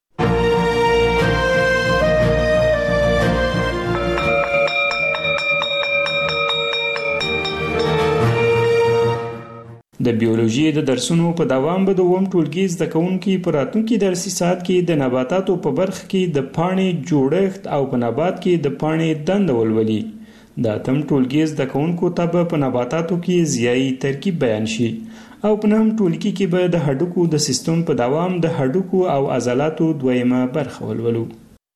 د بیولوژي د درسونو په دوام به د اووم ټولګي زده کوونکي په راتلونکي درسي ساعت کې د نباتاتو په برخه کې د پاڼې جوړښت او په نبات کې د پاڼې دنده ولولي. د اتم ټولګي زده کوونکو ته به په نباتاتو کې ضیایي ترکیب بیان شي او په نهم ټولګي کې به د هډوکو د سیستم په دوام د هډوکو او عضلاتو دویمه برخه ولولو.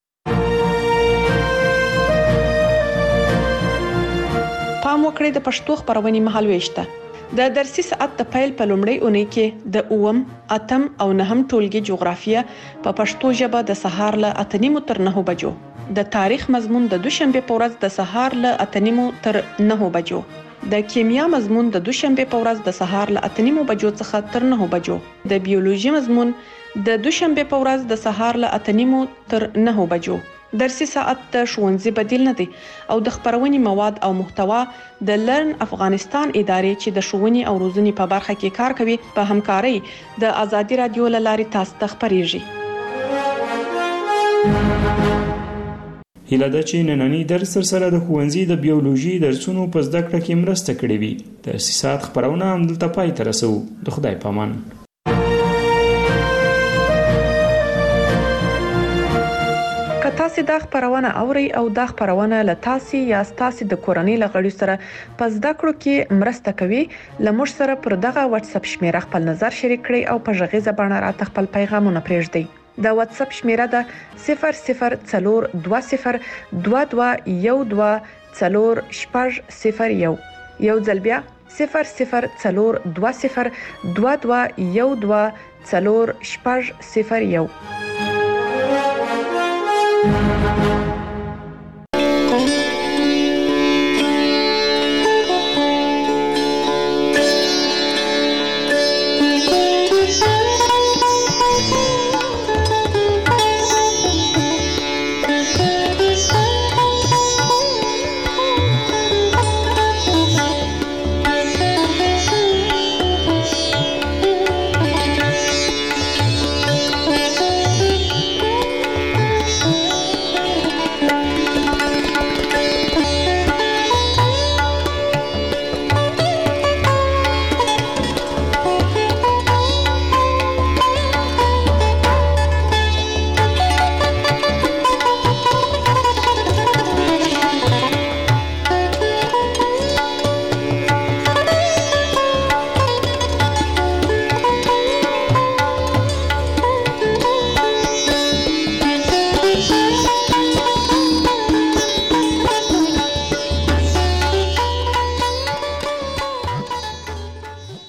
پام وکړئ د پښتو خبرونې مهالويش ته. د درسي ساعت د پیل په لومړۍ اونۍ کې د اووم، اتم او نهم ټولګي جغرافیه په پښتو ژبه د سهار له اته نیمو تر نهو بجو، د تاریخ مضمون د دوشنبه په ورځ د سهار له اته نیمو تر نهو بجو، د کیمیا مضمون د دوشنبه په ورځ د سهار له اته نیمو بجو څخه تر نهو بجو، د بیولوژي مضمون د دوشنبه په ورځ د سهار له اته نیمو تر نهو بجو. درسي ساعت د ښوونځي بدیل نه دی او د خبرونې مواد او محتوا د لرن افغانستان ادارې چې د ښوونې او روزنې په برخه کې کار کوي په همکارۍ د ازادي رادیو له لارې تاسو ته خبرېږي. هیله ده چې نننی درس سره د ښوونځي د بیولوژي درسونو په زده کړه کې مرسته کړې وي. درسي ساعت خبرونه همدلته پای ته رسوو. د خدای په امان. که تاسو دا خبرونه اورئ او دا خبرونه له تاسو یا تاسو د کورنۍ لغړي سره په زده کړو کې مرسته کوي، لمر سره پر دغه واتس اپ شمیره خپل نظر شریک کړئ او په ژغې زبانه راته خپل پیغامونه پرېږدئ. د واتس اپ شمیره ده صفر صفر څلور دوه صفر دوه دوه یو دوه څلور شپږ صفر یو. یو ځل بیا صفر صفر څلور دوه صفر دوه دوه یو دوه څلور شپږ صفر یو.